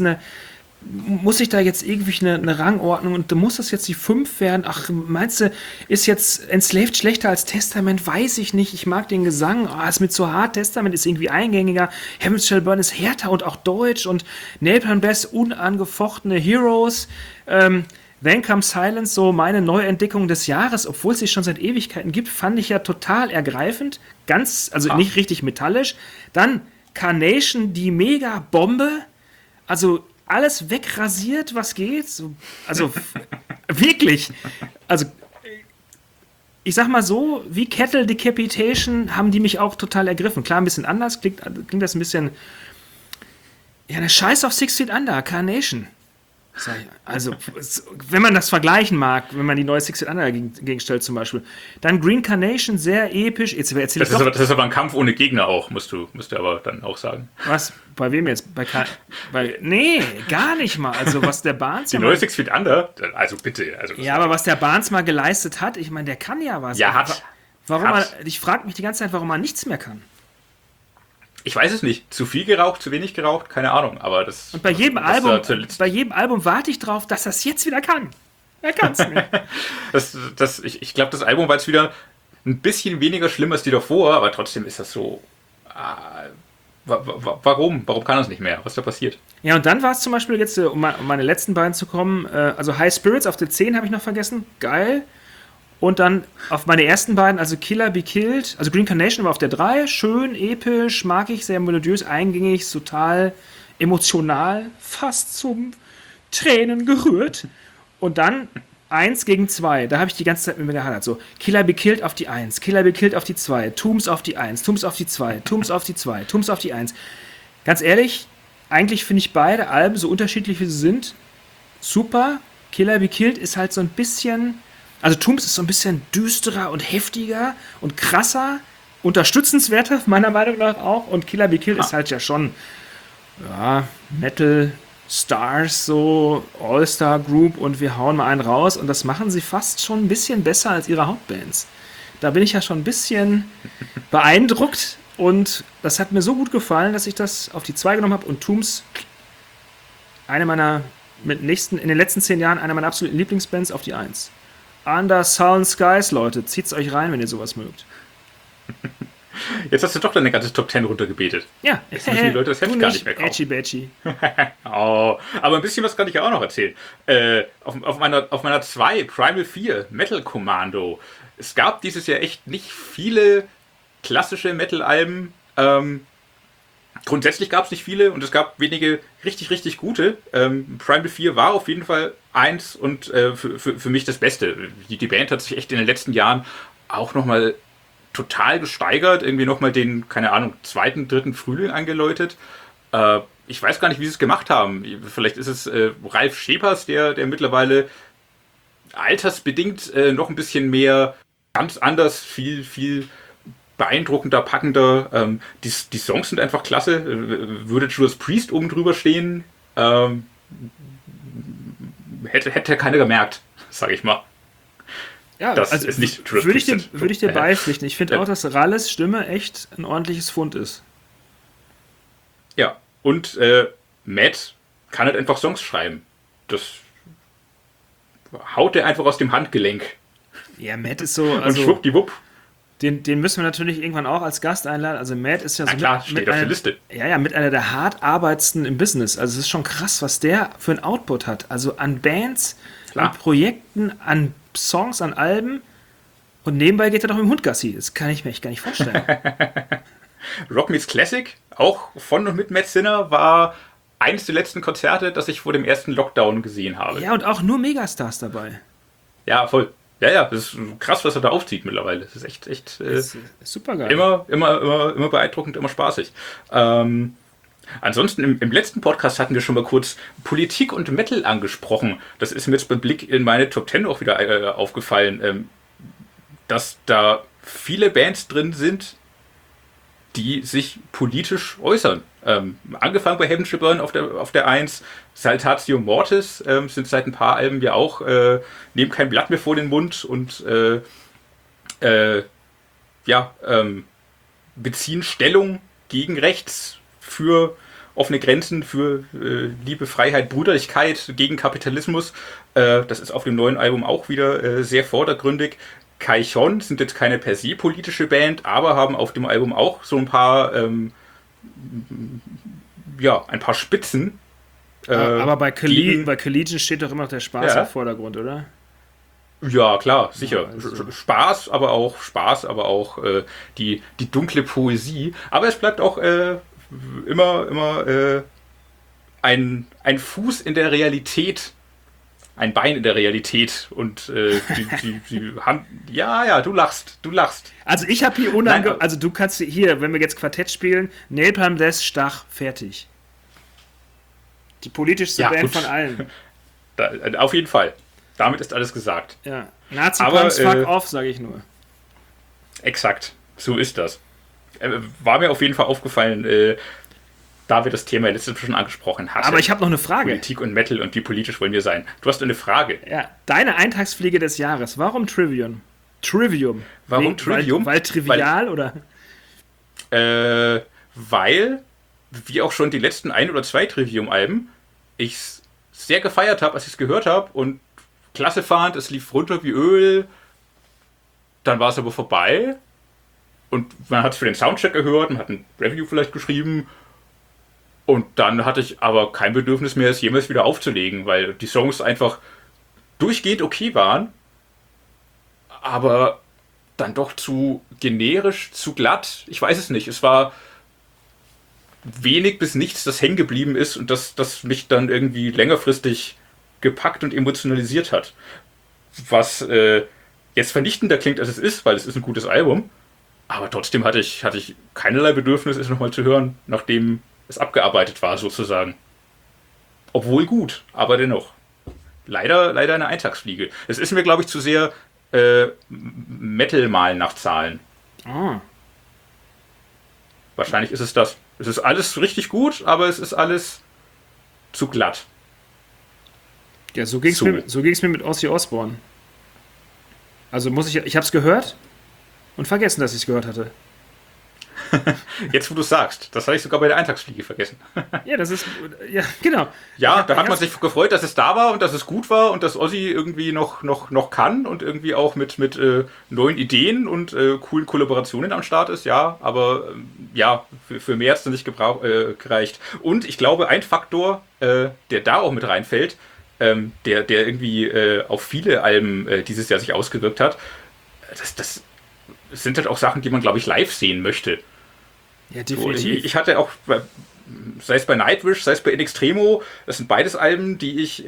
Speaker 1: irgendwie eine Rangordnung und muss das jetzt die 5 werden? Ach, meinst du, ist jetzt Enslaved schlechter als Testament? Weiß ich nicht. Ich mag den Gesang. Ist mir zu hart. Testament ist irgendwie eingängiger. Heaven Shall Burn ist härter und auch deutsch und Napalm Death unangefochtene Heroes. Then Comes Silence, so meine Neuentdeckung des Jahres, obwohl es sie schon seit Ewigkeiten gibt, fand ich ja total ergreifend. Nicht richtig metallisch. Dann Carnation, die Mega-Bombe. Also alles wegrasiert, was geht. Also wirklich. Also ich sag mal so, wie Cattle Decapitation haben die mich auch total ergriffen. Klar, ein bisschen anders, klingt das ein bisschen. Ja, eine Scheiß auf 6 Feet Under, Carnation. Also, wenn man das vergleichen mag, wenn man die neue Six Feet Under gegenstellt zum Beispiel, dann Green Carnation, sehr episch. Das
Speaker 2: ist aber ein Kampf ohne Gegner auch, musst du aber dann auch sagen.
Speaker 1: Was? Bei wem jetzt? Nee, gar nicht mal. Also, was der Barnes...
Speaker 2: Die neue Six Feet Under, also bitte. Also
Speaker 1: ja, aber was der Barnes mal geleistet hat, ich meine, der kann ja was.
Speaker 2: Ja, hat.
Speaker 1: Ich frage mich die ganze Zeit, warum er nichts mehr kann.
Speaker 2: Ich weiß es nicht. Zu viel geraucht, zu wenig geraucht, keine Ahnung. Aber das.
Speaker 1: Und bei jedem Album warte ich drauf, dass das jetzt wieder kann. Er kann es nicht.
Speaker 2: Ich glaube, das Album war jetzt wieder ein bisschen weniger schlimm als die davor, aber trotzdem ist das so. Warum? Warum kann er es nicht mehr? Was ist da passiert?
Speaker 1: Ja, und dann war es zum Beispiel jetzt, um meine letzten beiden zu kommen, also High Spirits auf der 10 habe ich noch vergessen. Geil. Und dann auf meine ersten beiden, also Killer Be Killed, also Green Carnation war auf der 3, schön, episch, mag ich, sehr melodiös, eingängig, total emotional, fast zum Tränen gerührt. Und dann 1 gegen 2, da habe ich die ganze Zeit mit mir gehadert. So, Killer Be Killed auf die 1, Killer Be Killed auf die 2, Tombs auf die 1, Tombs auf die 2, Tombs auf die 2, Tombs auf die 1. Ganz ehrlich, eigentlich finde ich beide Alben, so unterschiedlich wie sie sind, super. Killer Be Killed ist halt so ein bisschen... Also Tombs ist so ein bisschen düsterer und heftiger und krasser, unterstützenswerter, meiner Meinung nach auch. Und Killer Be Killed ist halt ja schon Metal Stars, so All-Star Group und wir hauen mal einen raus. Und das machen sie fast schon ein bisschen besser als ihre Hauptbands. Da bin ich ja schon ein bisschen beeindruckt und das hat mir so gut gefallen, dass ich das auf die 2 genommen habe. Und Tombs, in den letzten 10 Jahren eine meiner absoluten Lieblingsbands, auf die 1. Under Sullen Skies, Leute. Zieht's euch rein, wenn ihr sowas mögt.
Speaker 2: Jetzt hast du doch deine ganze Top 10 runtergebetet.
Speaker 1: Ja.
Speaker 2: Jetzt müssen die Leute das Heft gar nicht mehr kaufen.
Speaker 1: Edgy Badgy.
Speaker 2: Oh, aber ein bisschen was kann ich ja auch noch erzählen. Auf meiner 2, Primal 4, Metal Commando. Es gab dieses Jahr echt nicht viele klassische Metal-Alben. grundsätzlich gab es nicht viele und es gab wenige richtig, richtig gute. Primal 4 war auf jeden Fall eins und für mich das Beste. Die Band hat sich echt in den letzten Jahren auch nochmal total gesteigert, irgendwie nochmal den, keine Ahnung, zweiten, dritten Frühling eingeläutet. Ich weiß gar nicht, wie sie es gemacht haben. Vielleicht ist es Ralf Schepers, der mittlerweile altersbedingt noch ein bisschen mehr ganz anders, viel beeindruckender, packender. Die Songs sind einfach klasse. Würde Judas Priest oben drüber stehen, hätte keiner gemerkt, sage ich mal.
Speaker 1: Ja,
Speaker 2: das
Speaker 1: also
Speaker 2: ist nicht Judas
Speaker 1: würde
Speaker 2: Priest.
Speaker 1: ich dir beipflichten. Ich finde auch, dass Ralles Stimme echt ein ordentliches Fund ist.
Speaker 2: Ja, und Matt kann halt einfach Songs schreiben. Das haut er einfach aus dem Handgelenk.
Speaker 1: Ja, Matt ist so.
Speaker 2: Und
Speaker 1: Also,
Speaker 2: schwuppdiwupp.
Speaker 1: den müssen wir natürlich irgendwann auch als Gast einladen. Also Matt ist ja so
Speaker 2: Na klar, steht auf der Liste.
Speaker 1: Ja, mit einer der hart arbeitendsten im Business. Also es ist schon krass, was der für ein Output hat. Also an Bands, an Projekten, an Songs, an Alben. Und nebenbei geht er doch mit dem Hund Gassi. Das kann ich mir echt gar nicht vorstellen.
Speaker 2: Rock Meets Classic, auch von und mit Matt Sinner, war eines der letzten Konzerte, das ich vor dem ersten Lockdown gesehen habe.
Speaker 1: Ja, und auch nur Megastars dabei.
Speaker 2: Ja, voll. Ja, das ist krass, was er da aufzieht mittlerweile. Das ist echt
Speaker 1: Das ist super geil.
Speaker 2: immer beeindruckend, immer spaßig. Ansonsten im letzten Podcast hatten wir schon mal kurz Politik und Metal angesprochen. Das ist mir jetzt beim Blick in meine Top 10 auch wieder aufgefallen, dass da viele Bands drin sind, die sich politisch äußern. Angefangen bei Heaven Shall Burn auf der 1, Saltatio Mortis sind seit ein paar Alben ja auch nehmen kein Blatt mehr vor den Mund und beziehen Stellung gegen rechts für offene Grenzen, für Liebe, Freiheit, Brüderlichkeit, gegen Kapitalismus. Das ist auf dem neuen Album auch wieder sehr vordergründig. Kaichon sind jetzt keine per se politische Band, aber haben auf dem Album auch so ein paar Spitzen.
Speaker 1: Aber bei Collegian steht doch immer noch der Spaß im Vordergrund, oder?
Speaker 2: Ja, klar, sicher.
Speaker 1: Ja, also.
Speaker 2: Spaß, aber auch die dunkle Poesie. Aber es bleibt auch immer ein Fuß in der Realität, ein Bein in der Realität und die haben, ja, du lachst.
Speaker 1: Also ich habe hier also du kannst hier, wenn wir jetzt Quartett spielen, Napalm Death, Stach, fertig. Die politischste Band von allen.
Speaker 2: Auf jeden Fall. Damit ist alles gesagt.
Speaker 1: Ja, Nazi-Punks, fuck off, sage ich nur.
Speaker 2: Exakt, so ist das. War mir auf jeden Fall aufgefallen, da wir das Thema letztes Mal schon angesprochen hatten.
Speaker 1: Aber ich habe noch eine Frage.
Speaker 2: Politik und Metal und wie politisch wollen wir sein? Du hast eine Frage.
Speaker 1: Ja, deine Eintagsfliege des Jahres. Warum Trivium?
Speaker 2: Warum Trivium?
Speaker 1: Weil trivial oder?
Speaker 2: Weil, wie auch schon die letzten 1 oder 2 Trivium-Alben, ich es sehr gefeiert habe, als ich es gehört habe und klasse fand, es lief runter wie Öl. Dann war es aber vorbei und man hat es für den Soundcheck gehört, man hat ein Review vielleicht geschrieben. Und dann hatte ich aber kein Bedürfnis mehr, es jemals wieder aufzulegen, weil die Songs einfach durchgehend okay waren, aber dann doch zu generisch, zu glatt. Ich weiß es nicht. Es war wenig bis nichts, das hängen geblieben ist und das mich dann irgendwie längerfristig gepackt und emotionalisiert hat. Was jetzt vernichtender klingt, als es ist, weil es ist ein gutes Album. Aber trotzdem hatte ich keinerlei Bedürfnis, es nochmal zu hören, nachdem es abgearbeitet war, sozusagen. Obwohl gut, aber dennoch. Leider eine Eintagsfliege. Es ist mir, glaube ich, zu sehr Metal malen nach Zahlen.
Speaker 1: Ah.
Speaker 2: Wahrscheinlich ist es das. Es ist alles richtig gut, aber es ist alles zu glatt.
Speaker 1: Ja, so ging's mir mit Ozzy Osbourne. Also ich hab's gehört und vergessen, dass ich es gehört hatte.
Speaker 2: Jetzt, wo du es sagst, das hatte ich sogar bei der Eintagsfliege vergessen.
Speaker 1: Ja, ja, genau.
Speaker 2: Ja, da hat man sich gefreut, dass es da war und dass es gut war und dass Ozzy irgendwie noch kann und irgendwie auch mit neuen Ideen und coolen Kollaborationen am Start ist, ja, aber für mehr hat es nicht gereicht. Und ich glaube, ein Faktor, der da auch mit reinfällt, der irgendwie auf viele Alben dieses Jahr sich ausgewirkt hat, das sind halt auch Sachen, die man, glaube ich, live sehen möchte.
Speaker 1: Ja,
Speaker 2: So,
Speaker 1: definitiv.
Speaker 2: ich hatte auch, sei es bei Nightwish, sei es bei In Extremo, das sind beides Alben, die ich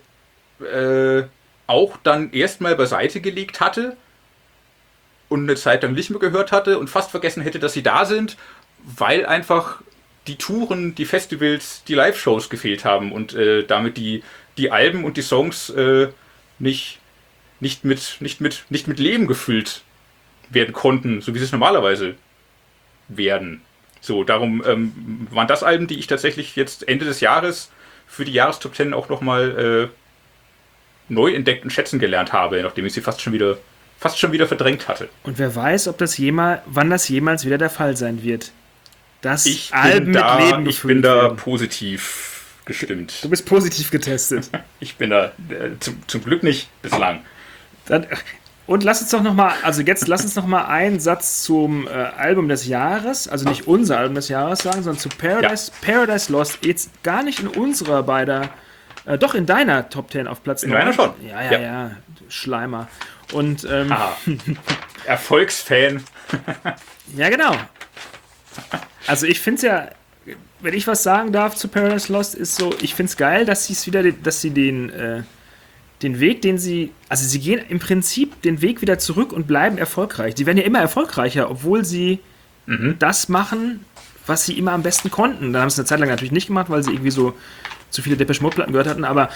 Speaker 2: auch dann erstmal beiseite gelegt hatte und eine Zeit lang nicht mehr gehört hatte und fast vergessen hätte, dass sie da sind, weil einfach die Touren, die Festivals, die Live-Shows gefehlt haben und damit die Alben und die Songs nicht, nicht mit Leben gefüllt werden konnten, so wie sie es normalerweise werden. So, darum waren das Alben, die ich tatsächlich jetzt Ende des Jahres für die Jahrestop 10 auch nochmal neu entdeckt und schätzen gelernt habe, nachdem ich sie fast schon wieder verdrängt hatte.
Speaker 1: Und wer weiß, wann das jemals wieder der Fall sein wird. Das
Speaker 2: Ich
Speaker 1: Alben
Speaker 2: bin da,
Speaker 1: mit Leben
Speaker 2: ich bin
Speaker 1: gefüllt
Speaker 2: da
Speaker 1: werden.
Speaker 2: positiv gestimmt.
Speaker 1: Du bist positiv getestet.
Speaker 2: Ich bin da zum Glück nicht bislang.
Speaker 1: Dann, und lass uns doch nochmal, also jetzt lass uns nochmal einen Satz zum Album des Jahres, also nicht unser Album des Jahres sagen, sondern zu Paradise Lost. Jetzt gar nicht in unserer beider, doch in deiner Top 10 auf Platz 9.
Speaker 2: In meiner schon.
Speaker 1: Ja, du Schleimer. Und,
Speaker 2: Erfolgsfan.
Speaker 1: ja, genau. Also ich finde es ja, wenn ich was sagen darf zu Paradise Lost, ist so, ich finde es geil, dass sie den Weg, also sie gehen im Prinzip den Weg wieder zurück und bleiben erfolgreich. Sie werden ja immer erfolgreicher, obwohl sie das machen, was sie immer am besten konnten. Dann haben sie es eine Zeit lang natürlich nicht gemacht, weil sie irgendwie so zu viele Depeche Mode Platten gehört hatten, aber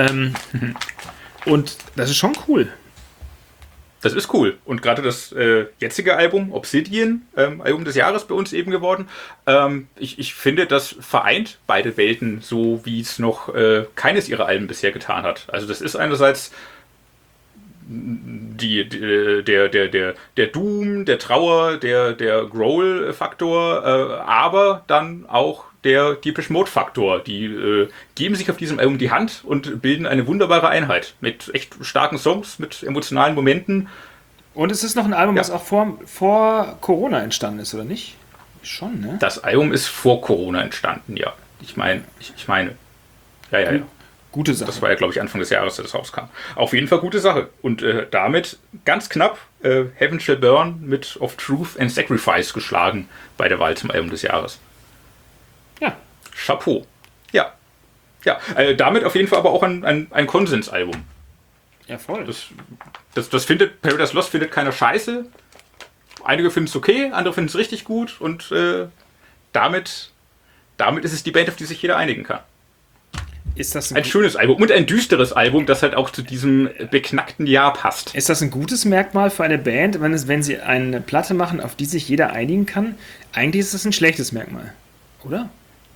Speaker 1: und das ist schon cool.
Speaker 2: Das ist cool. Und gerade das jetzige Album, Obsidian, Album des Jahres bei uns eben geworden, ich finde, das vereint beide Welten so, wie es noch keines ihrer Alben bisher getan hat. Also das ist einerseits der Doom, der Trauer, der Growl-Faktor, aber dann auch der Depeche Mode-Faktor. Die geben sich auf diesem Album die Hand und bilden eine wunderbare Einheit mit echt starken Songs, mit emotionalen Momenten.
Speaker 1: Und es ist noch ein Album, was auch vor Corona entstanden ist, oder nicht? Schon, ne?
Speaker 2: Das Album ist vor Corona entstanden, ja. Ich meine. Ja.
Speaker 1: Gute Sache.
Speaker 2: Das war ja, glaube ich, Anfang des Jahres, dass das rauskam. Auf jeden Fall gute Sache. Und damit ganz knapp Heaven Shall Burn mit Of Truth and Sacrifice geschlagen bei der Wahl zum Album des Jahres.
Speaker 1: Ja.
Speaker 2: Chapeau. Ja. Damit auf jeden Fall aber auch ein Konsensalbum.
Speaker 1: Ja, voll.
Speaker 2: Das findet, Paradise Lost findet keiner scheiße. Einige finden es okay, andere finden es richtig gut und damit ist es die Band, auf die sich jeder einigen kann.
Speaker 1: Ist das
Speaker 2: ein schönes Album und ein düsteres Album, das halt auch zu diesem beknackten Jahr passt.
Speaker 1: Ist das ein gutes Merkmal für eine Band, wenn sie eine Platte machen, auf die sich jeder einigen kann? Eigentlich ist das ein schlechtes Merkmal, oder?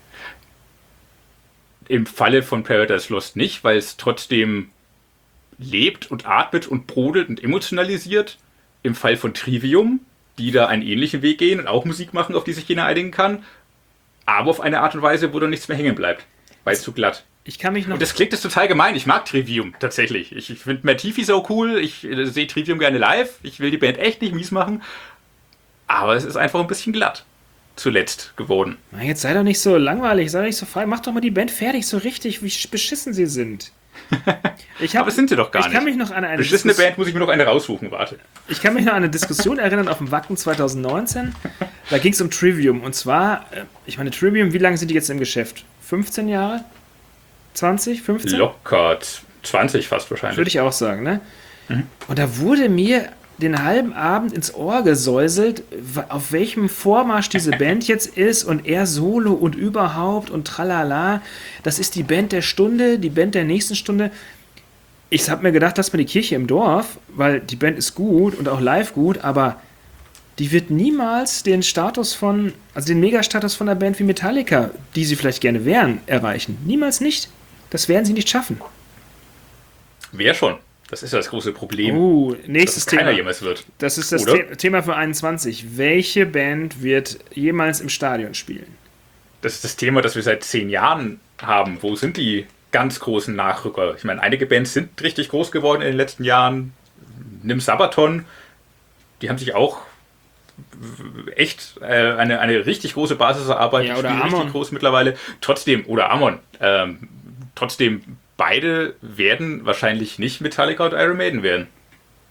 Speaker 2: Im Falle von Paradise Lost nicht, weil es trotzdem lebt und atmet und brodelt und emotionalisiert. Im Fall von Trivium, die da einen ähnlichen Weg gehen und auch Musik machen, auf die sich jeder einigen kann, aber auf eine Art und Weise, wo da nichts mehr hängen bleibt, weil es zu glatt.
Speaker 1: Ich kann mich noch.
Speaker 2: Und das klingt jetzt total gemein. Ich mag Trivium tatsächlich. Ich finde Matt Heafy so cool. Ich sehe Trivium gerne live. Ich will die Band echt nicht mies machen. Aber es ist einfach ein bisschen glatt zuletzt geworden.
Speaker 1: Na, jetzt sei doch nicht so langweilig, sei doch nicht so frei. Mach doch mal die Band fertig, so richtig, wie beschissen sie sind.
Speaker 2: Aber sind sie doch gar nicht.
Speaker 1: Ich kann mich noch an eine
Speaker 2: beschissene Band, muss ich mir noch eine raussuchen, warte.
Speaker 1: Ich kann mich noch an eine Diskussion erinnern auf dem Wacken 2019. Da ging es um Trivium. Und zwar, ich meine, Trivium, wie lange sind die jetzt im Geschäft? 15 Jahre? 20, 15?
Speaker 2: Locker 20 fast wahrscheinlich.
Speaker 1: Würde ich auch sagen, ne? Und da wurde mir den halben Abend ins Ohr gesäuselt, auf welchem Vormarsch diese Band jetzt ist und er solo und überhaupt und tralala. Das ist die Band der Stunde, die Band der nächsten Stunde. Ich habe mir gedacht, lass mal die Kirche im Dorf, weil die Band ist gut und auch live gut, aber die wird niemals den Status den Megastatus von einer Band wie Metallica, die sie vielleicht gerne wären, erreichen. Niemals nicht. Das werden sie nicht schaffen.
Speaker 2: Wer schon? Das ist ja das große Problem.
Speaker 1: Nächstes
Speaker 2: dass keiner
Speaker 1: Thema.
Speaker 2: jemals wird.
Speaker 1: Das ist das Thema für 21. Welche Band wird jemals im Stadion spielen?
Speaker 2: Das ist das Thema, das wir seit 10 Jahren haben. Wo sind die ganz großen Nachrücker? Ich meine, einige Bands sind richtig groß geworden in den letzten Jahren. Nimm Sabaton. Die haben sich auch echt eine richtig große Basis erarbeitet.
Speaker 1: Ja, oder
Speaker 2: Amon. Richtig groß mittlerweile. Trotzdem, oder Amon. Trotzdem, beide werden wahrscheinlich nicht Metallica und Iron Maiden werden.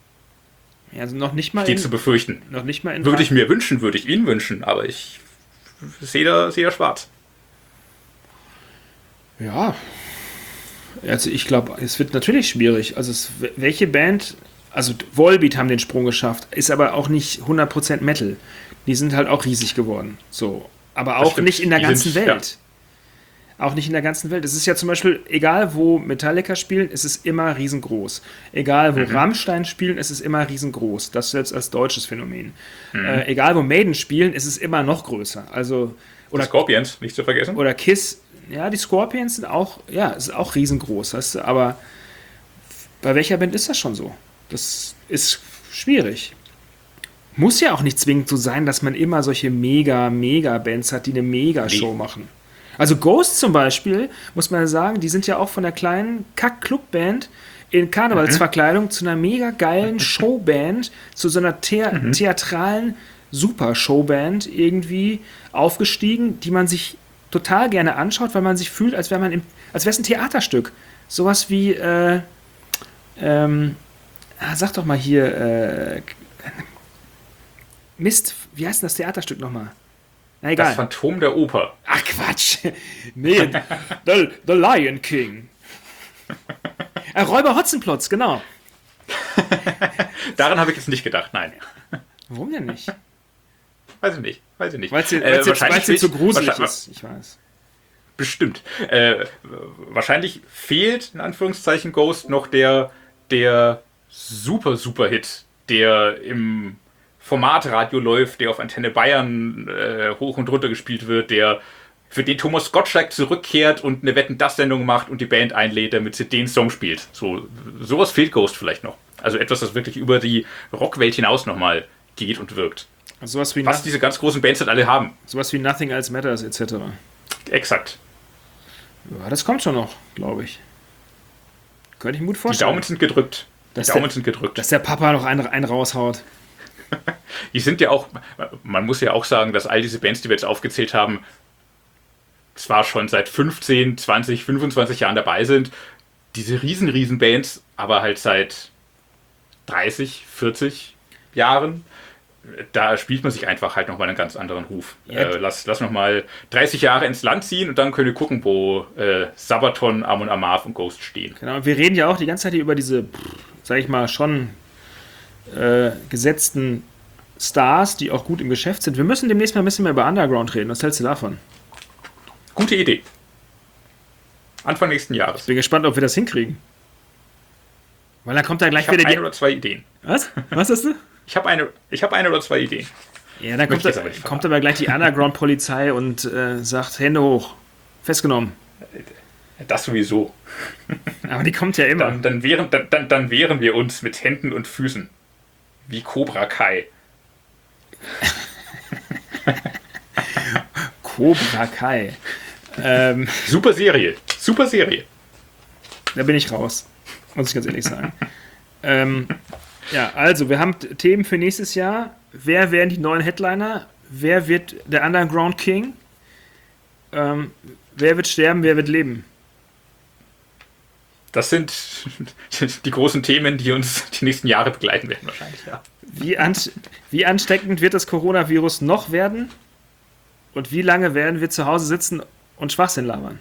Speaker 1: Ja, also noch nicht mal
Speaker 2: Steht zu befürchten.
Speaker 1: Noch nicht mal
Speaker 2: würde ich mir wünschen, würde ich Ihnen wünschen, aber ich sehe da schwarz.
Speaker 1: Ja, also ich glaube, es wird natürlich schwierig. Also welche Band, also Volbeat haben den Sprung geschafft, ist aber auch nicht 100% Metal. Die sind halt auch riesig geworden. So, aber auch nicht in der ganzen Welt. Ja. Auch nicht in der ganzen Welt. Es ist ja zum Beispiel, egal wo Metallica spielen, es ist immer riesengroß. Egal wo Rammstein spielen, es ist immer riesengroß. Das selbst als deutsches Phänomen. Egal wo Maiden spielen, es ist immer noch größer. Also, oder
Speaker 2: Scorpions, nicht zu vergessen.
Speaker 1: Oder Kiss. Ja, die Scorpions sind auch, ist auch riesengroß, weißt du, aber bei welcher Band ist das schon so? Das ist schwierig. Muss ja auch nicht zwingend so sein, dass man immer solche Mega-Bands hat, die eine Mega-Show machen. Also Ghost zum Beispiel, muss man sagen, die sind ja auch von der kleinen Kack-Club-Band in Karnevalsverkleidung zu einer mega geilen Showband, zu so einer theatralen Super-Showband irgendwie aufgestiegen, die man sich total gerne anschaut, weil man sich fühlt, als wäre es ein Theaterstück. Sowas wie, sag doch mal hier, Mist, wie heißt denn das Theaterstück nochmal? Na egal.
Speaker 2: Das Phantom der Oper.
Speaker 1: Ach Quatsch. Nee, The Lion King. Räuber Hotzenplotz, genau.
Speaker 2: Daran habe ich jetzt nicht gedacht, nein.
Speaker 1: Warum denn nicht?
Speaker 2: Weiß ich nicht.
Speaker 1: Weil es dir zu gruselig ist, ich weiß.
Speaker 2: Bestimmt. Wahrscheinlich fehlt, in Anführungszeichen, Ghost noch der Super-Hit, der im Formatradio läuft, der auf Antenne Bayern hoch und runter gespielt wird, für den Thomas Gottschalk zurückkehrt und eine Wetten-dass-Sendung macht und die Band einlädt, damit sie den Song spielt. Sowas fehlt Ghost vielleicht noch. Also etwas, das wirklich über die Rockwelt hinaus nochmal geht und wirkt.
Speaker 1: Also
Speaker 2: was diese ganz großen Bands halt alle haben.
Speaker 1: Sowas wie Nothing Else Matters etc.
Speaker 2: Exakt.
Speaker 1: Ja, das kommt schon noch, glaube ich. Könnte ich mir gut vorstellen.
Speaker 2: Die Daumen sind gedrückt.
Speaker 1: Dass der Papa noch einen raushaut.
Speaker 2: Die sind ja auch, man muss ja auch sagen, dass all diese Bands, die wir jetzt aufgezählt haben, zwar schon seit 15, 20, 25 Jahren dabei sind, diese riesen Bands, aber halt seit 30, 40 Jahren, da spielt man sich einfach halt nochmal einen ganz anderen Ruf. Ja. Lass nochmal 30 Jahre ins Land ziehen und dann können wir gucken, wo Sabaton, Amon Amarth und Ghost stehen.
Speaker 1: Genau, und wir reden ja auch die ganze Zeit hier über diese, sag ich mal, schon gesetzten Stars, die auch gut im Geschäft sind. Wir müssen demnächst mal ein bisschen mehr über Underground reden. Was hältst du davon?
Speaker 2: Gute Idee. Anfang nächsten Jahres.
Speaker 1: Ich bin gespannt, ob wir das hinkriegen. Weil dann kommt da gleich wieder
Speaker 2: ein oder zwei Ideen.
Speaker 1: Was? Was hast du?
Speaker 2: Ich habe eine oder zwei Ideen.
Speaker 1: Ja, dann kommt aber gleich die Underground-Polizei und sagt, Hände hoch. Festgenommen.
Speaker 2: Das sowieso.
Speaker 1: Aber die kommt ja immer.
Speaker 2: Dann wehren wir uns mit Händen und Füßen. Wie Cobra Kai.
Speaker 1: Cobra Kai.
Speaker 2: Super Serie.
Speaker 1: Da bin ich raus. Muss ich ganz ehrlich sagen. Ja, also, wir haben Themen für nächstes Jahr. Wer werden die neuen Headliner? Wer wird der Underground King? Wer wird sterben? Wer wird leben?
Speaker 2: Das sind die großen Themen, die uns die nächsten Jahre begleiten werden, wahrscheinlich, ja.
Speaker 1: Wie ansteckend wird das Coronavirus noch werden? Und wie lange werden wir zu Hause sitzen und Schwachsinn labern?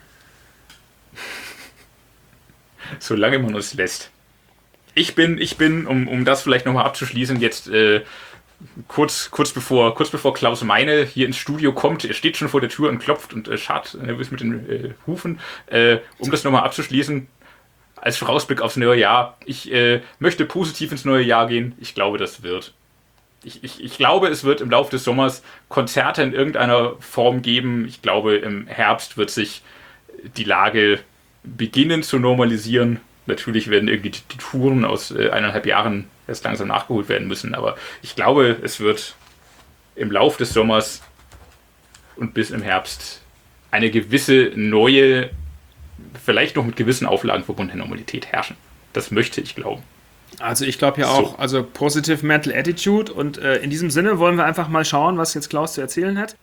Speaker 2: Solange man uns lässt. Ich bin, um das vielleicht nochmal abzuschließen, jetzt kurz bevor Klaus Meine hier ins Studio kommt, er steht schon vor der Tür und klopft und scharrt nervös mit den Hufen, um das nochmal abzuschließen, als Vorausblick aufs neue Jahr. Ich möchte positiv ins neue Jahr gehen. Ich glaube, das wird. Ich glaube, es wird im Laufe des Sommers Konzerte in irgendeiner Form geben. Ich glaube, im Herbst wird sich die Lage beginnen zu normalisieren. Natürlich werden irgendwie die Touren aus 1,5 Jahren erst langsam nachgeholt werden müssen. Aber ich glaube, es wird im Laufe des Sommers und bis im Herbst eine gewisse neue, vielleicht noch mit gewissen Auflagen verbundene Normalität herrschen. Das möchte ich glauben.
Speaker 1: Also ich glaube ja auch, also Positive Mental Attitude, und in diesem Sinne wollen wir einfach mal schauen, was jetzt Klaus zu erzählen hat.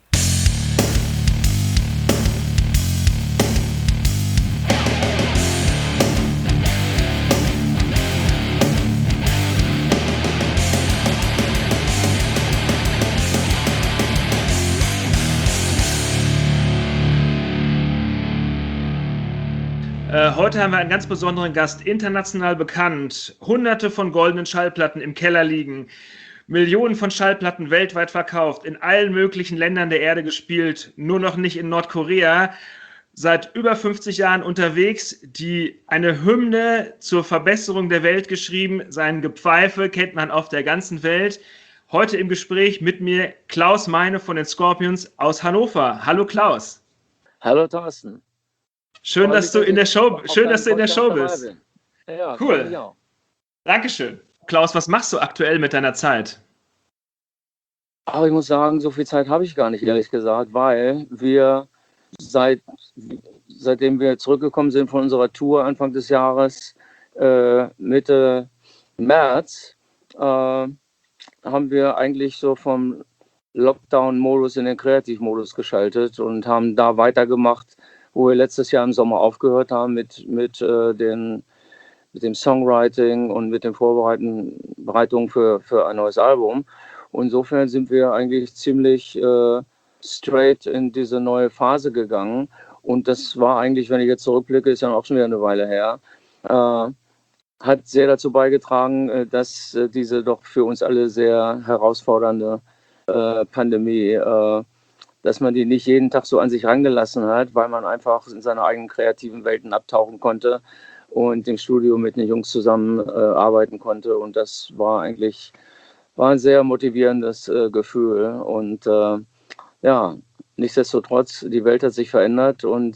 Speaker 1: Heute haben wir einen ganz besonderen Gast, international bekannt. Hunderte von goldenen Schallplatten im Keller liegen. Millionen von Schallplatten weltweit verkauft, in allen möglichen Ländern der Erde gespielt, nur noch nicht in Nordkorea. Seit über 50 Jahren unterwegs, eine Hymne zur Verbesserung der Welt geschrieben. Sein Gepfeife kennt man auf der ganzen Welt. Heute im Gespräch mit mir Klaus Meine von den Scorpions aus Hannover. Hallo Klaus.
Speaker 3: Hallo Thorsten.
Speaker 1: Schön, dass du in der Show bist.
Speaker 3: Ja,
Speaker 1: cool. Dankeschön. Klaus, was machst du aktuell mit deiner Zeit?
Speaker 3: Aber ich muss sagen, so viel Zeit habe ich gar nicht, ehrlich gesagt, weil wir seitdem wir zurückgekommen sind von unserer Tour Anfang des Jahres, Mitte März, haben wir eigentlich so vom Lockdown-Modus in den Kreativmodus geschaltet und haben da weitergemacht, wo wir letztes Jahr im Sommer aufgehört haben mit dem Songwriting und mit den Vorbereitungen für ein neues Album. Und insofern sind wir eigentlich ziemlich straight in diese neue Phase gegangen. Und das war eigentlich, wenn ich jetzt zurückblicke, ist ja auch schon wieder eine Weile her, hat sehr dazu beigetragen, dass diese doch für uns alle sehr herausfordernde Pandemie, dass man die nicht jeden Tag so an sich rangelassen hat, weil man einfach in seine eigenen kreativen Welten abtauchen konnte und im Studio mit den Jungs zusammen arbeiten konnte. Und das war ein sehr motivierendes Gefühl. Und ja, nichtsdestotrotz, die Welt hat sich verändert und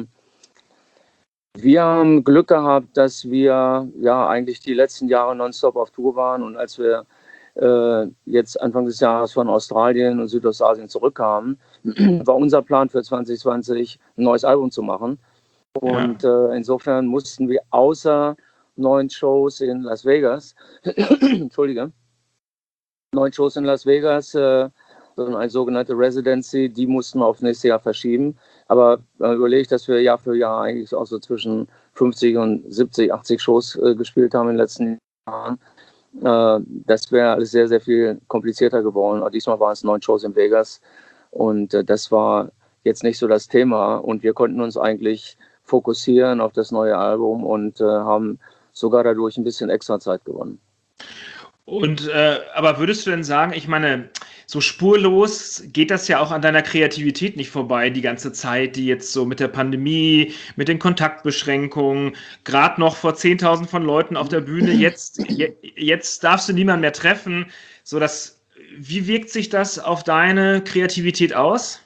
Speaker 3: wir haben Glück gehabt, dass wir ja eigentlich die letzten Jahre nonstop auf Tour waren. Und als wir jetzt Anfang des Jahres von Australien und Südostasien zurückkamen, war unser Plan für 2020 ein neues Album zu machen. Und insofern mussten wir außer 9 Shows in Las Vegas, Entschuldige, 9 Shows in Las Vegas, eine sogenannte Residency, die mussten wir auf nächstes Jahr verschieben. Aber überlegt, dass wir Jahr für Jahr eigentlich auch so zwischen 50 und 70, 80 Shows gespielt haben in den letzten Jahren. Das wäre alles sehr, sehr viel komplizierter geworden. Aber diesmal waren es 9 Shows in Vegas und das war jetzt nicht so das Thema. Und wir konnten uns eigentlich fokussieren auf das neue Album und haben sogar dadurch ein bisschen extra Zeit gewonnen.
Speaker 1: Und aber würdest du denn sagen, ich meine, so spurlos geht das ja auch an deiner Kreativität nicht vorbei, die ganze Zeit, die jetzt so mit der Pandemie, mit den Kontaktbeschränkungen, gerade noch vor 10.000 von Leuten auf der Bühne, jetzt darfst du niemanden mehr treffen. Wie wirkt sich das auf deine Kreativität aus?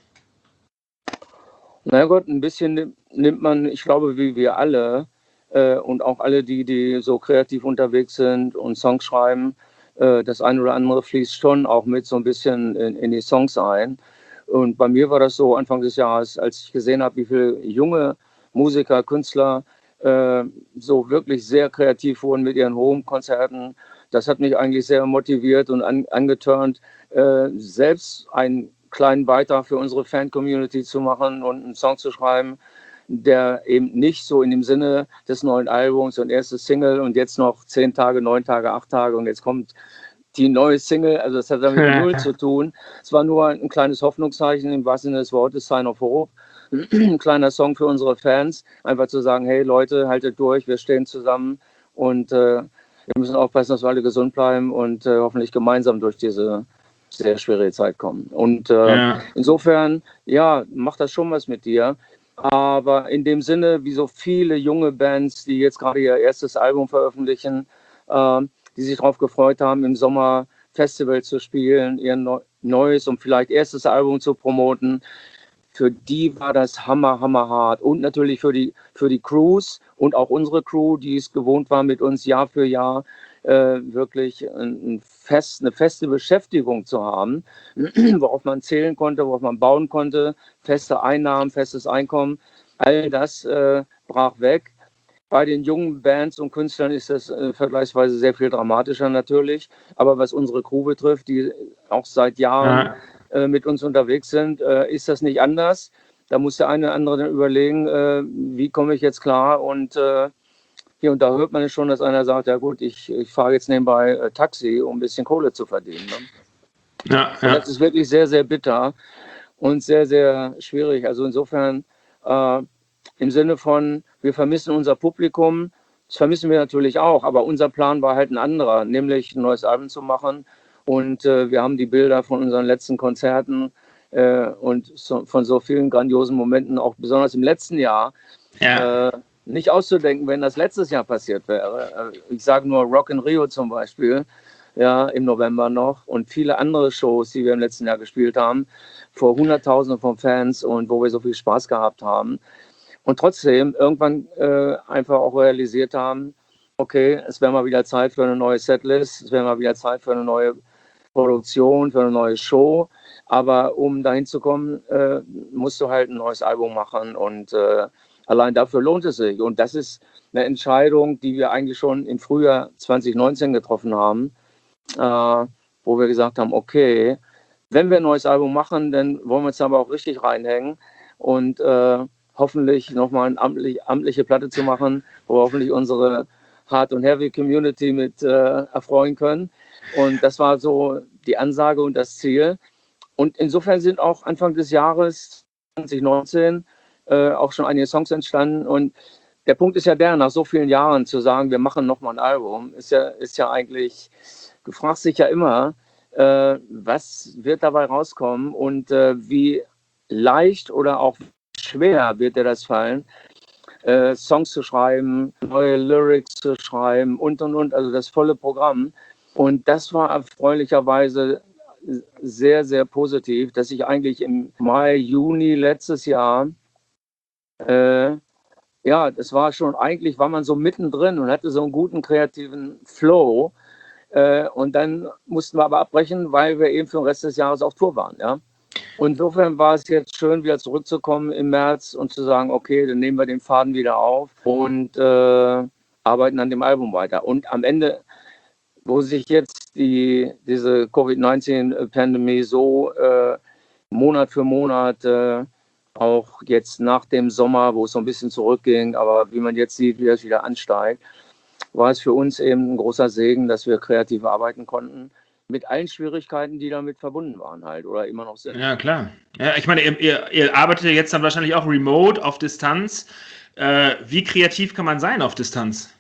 Speaker 3: Na gut, ein bisschen nimmt man, ich glaube, wie wir alle und auch alle, die so kreativ unterwegs sind und Songs schreiben, das eine oder andere fließt schon auch mit so ein bisschen in die Songs ein. Und bei mir war das so Anfang des Jahres, als ich gesehen habe, wie viele junge Musiker, Künstler so wirklich sehr kreativ wurden mit ihren Home-Konzerten. Das hat mich eigentlich sehr motiviert und angeturnt, selbst einen kleinen Beitrag für unsere Fan-Community zu machen und einen Song zu schreiben, der eben nicht so in dem Sinne des neuen Albums und erstes Single und jetzt noch 10 Tage, 9 Tage, 8 Tage und jetzt kommt die neue Single, also das hat damit null zu tun. Es war nur ein kleines Hoffnungszeichen im wahrsten Sinne des Wortes, Sign of Hope. Ein kleiner Song für unsere Fans, einfach zu sagen, hey Leute, haltet durch, wir stehen zusammen und wir müssen aufpassen, dass wir alle gesund bleiben und hoffentlich gemeinsam durch diese sehr schwere Zeit kommen. Und insofern, ja, macht das schon was mit dir. Aber in dem Sinne, wie so viele junge Bands, die jetzt gerade ihr erstes Album veröffentlichen, die sich darauf gefreut haben, im Sommer Festival zu spielen, ihr neues und vielleicht erstes Album zu promoten, für die war das hammerhart. Und natürlich für die Crews und auch unsere Crew, die es gewohnt war, mit uns Jahr für Jahr wirklich eine feste Beschäftigung zu haben, worauf man zählen konnte, worauf man bauen konnte, feste Einnahmen, festes Einkommen. All das brach weg. Bei den jungen Bands und Künstlern ist das vergleichsweise sehr viel dramatischer natürlich. Aber was unsere Crew betrifft, die auch seit Jahren mit uns unterwegs sind, ist das nicht anders. Da muss der eine oder andere dann überlegen, wie komme ich jetzt klar. Und hier und da hört man es schon, dass einer sagt, ja gut, ich fahre jetzt nebenbei Taxi, um ein bisschen Kohle zu verdienen. Ne? Ja. Das ist wirklich sehr, sehr bitter und sehr, sehr schwierig. Also insofern im Sinne von, wir vermissen unser Publikum. Das vermissen wir natürlich auch, aber unser Plan war halt ein anderer, nämlich ein neues Album zu machen. Und wir haben die Bilder von unseren letzten Konzerten und von so vielen grandiosen Momenten, auch besonders im letzten Jahr, nicht auszudenken, wenn das letztes Jahr passiert wäre. Ich sage nur Rock in Rio zum Beispiel, ja, im November noch und viele andere Shows, die wir im letzten Jahr gespielt haben, vor Hunderttausenden von Fans und wo wir so viel Spaß gehabt haben. Und trotzdem irgendwann einfach auch realisiert haben, okay, es wäre mal wieder Zeit für eine neue Setlist, es wäre mal wieder Zeit für eine neue Produktion, für eine neue Show. Aber um dahin zu kommen, musst du halt ein neues Album machen und allein dafür lohnt es sich. Und das ist eine Entscheidung, die wir eigentlich schon im Frühjahr 2019 getroffen haben, wo wir gesagt haben, okay, wenn wir ein neues Album machen, dann wollen wir uns aber auch richtig reinhängen und hoffentlich nochmal eine amtliche Platte zu machen, wo wir hoffentlich unsere Hard- und Heavy-Community mit erfreuen können. Und das war so die Ansage und das Ziel. Und insofern sind auch Anfang des Jahres 2019 auch schon einige Songs entstanden. Und der Punkt ist ja der, nach so vielen Jahren zu sagen, wir machen nochmal ein Album, ist ja eigentlich, du fragst dich ja immer, was wird dabei rauskommen und wie leicht oder auch schwer wird dir das fallen, Songs zu schreiben, neue Lyrics zu schreiben und, also das volle Programm. Und das war erfreulicherweise sehr, sehr positiv, dass ich eigentlich im Mai, Juni letztes Jahr, ja, das war schon, eigentlich war man so mittendrin und hatte so einen guten kreativen Flow. Und dann mussten wir aber abbrechen, weil wir eben für den Rest des Jahres auf Tour waren, ja. Und insofern war es jetzt schön, wieder zurückzukommen im März und zu sagen, okay, dann nehmen wir den Faden wieder auf und arbeiten an dem Album weiter. Und am Ende, wo sich jetzt diese Covid-19-Pandemie so Monat für Monat, auch jetzt nach dem Sommer, wo es so ein bisschen zurückging, aber wie man jetzt sieht, wie das wieder ansteigt, war es für uns eben ein großer Segen, dass wir kreativ arbeiten konnten. Mit allen Schwierigkeiten, die damit verbunden waren halt oder immer noch sind.
Speaker 1: Ja, klar. Ja, ich meine, ihr arbeitet ja jetzt dann wahrscheinlich auch remote auf Distanz. Wie kreativ kann man sein auf Distanz?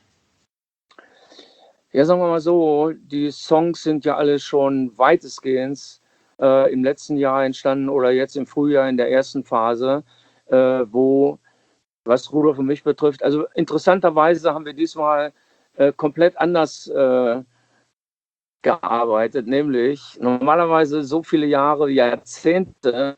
Speaker 3: Ja, sagen wir mal so, die Songs sind ja alle schon weitestgehend im letzten Jahr entstanden oder jetzt im Frühjahr in der ersten Phase, was Rudolf und mich betrifft. Also interessanterweise haben wir diesmal komplett anders gearbeitet, nämlich normalerweise so viele Jahre, Jahrzehnte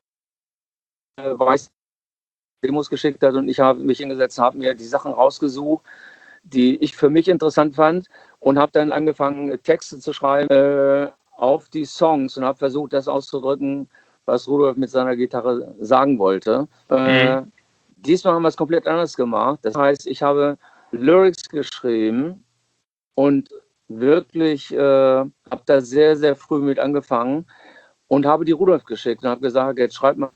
Speaker 3: weiß Demos geschickt hat und ich habe mich hingesetzt, habe mir die Sachen rausgesucht, die ich für mich interessant fand und habe dann angefangen, Texte zu schreiben auf die Songs und habe versucht, das auszudrücken, was Rudolf mit seiner Gitarre sagen wollte. Diesmal haben wir es komplett anders gemacht. Das heißt, ich habe Lyrics geschrieben und wirklich habe da sehr, sehr früh mit angefangen und habe die Rudolf geschickt und habe gesagt, jetzt schreib mal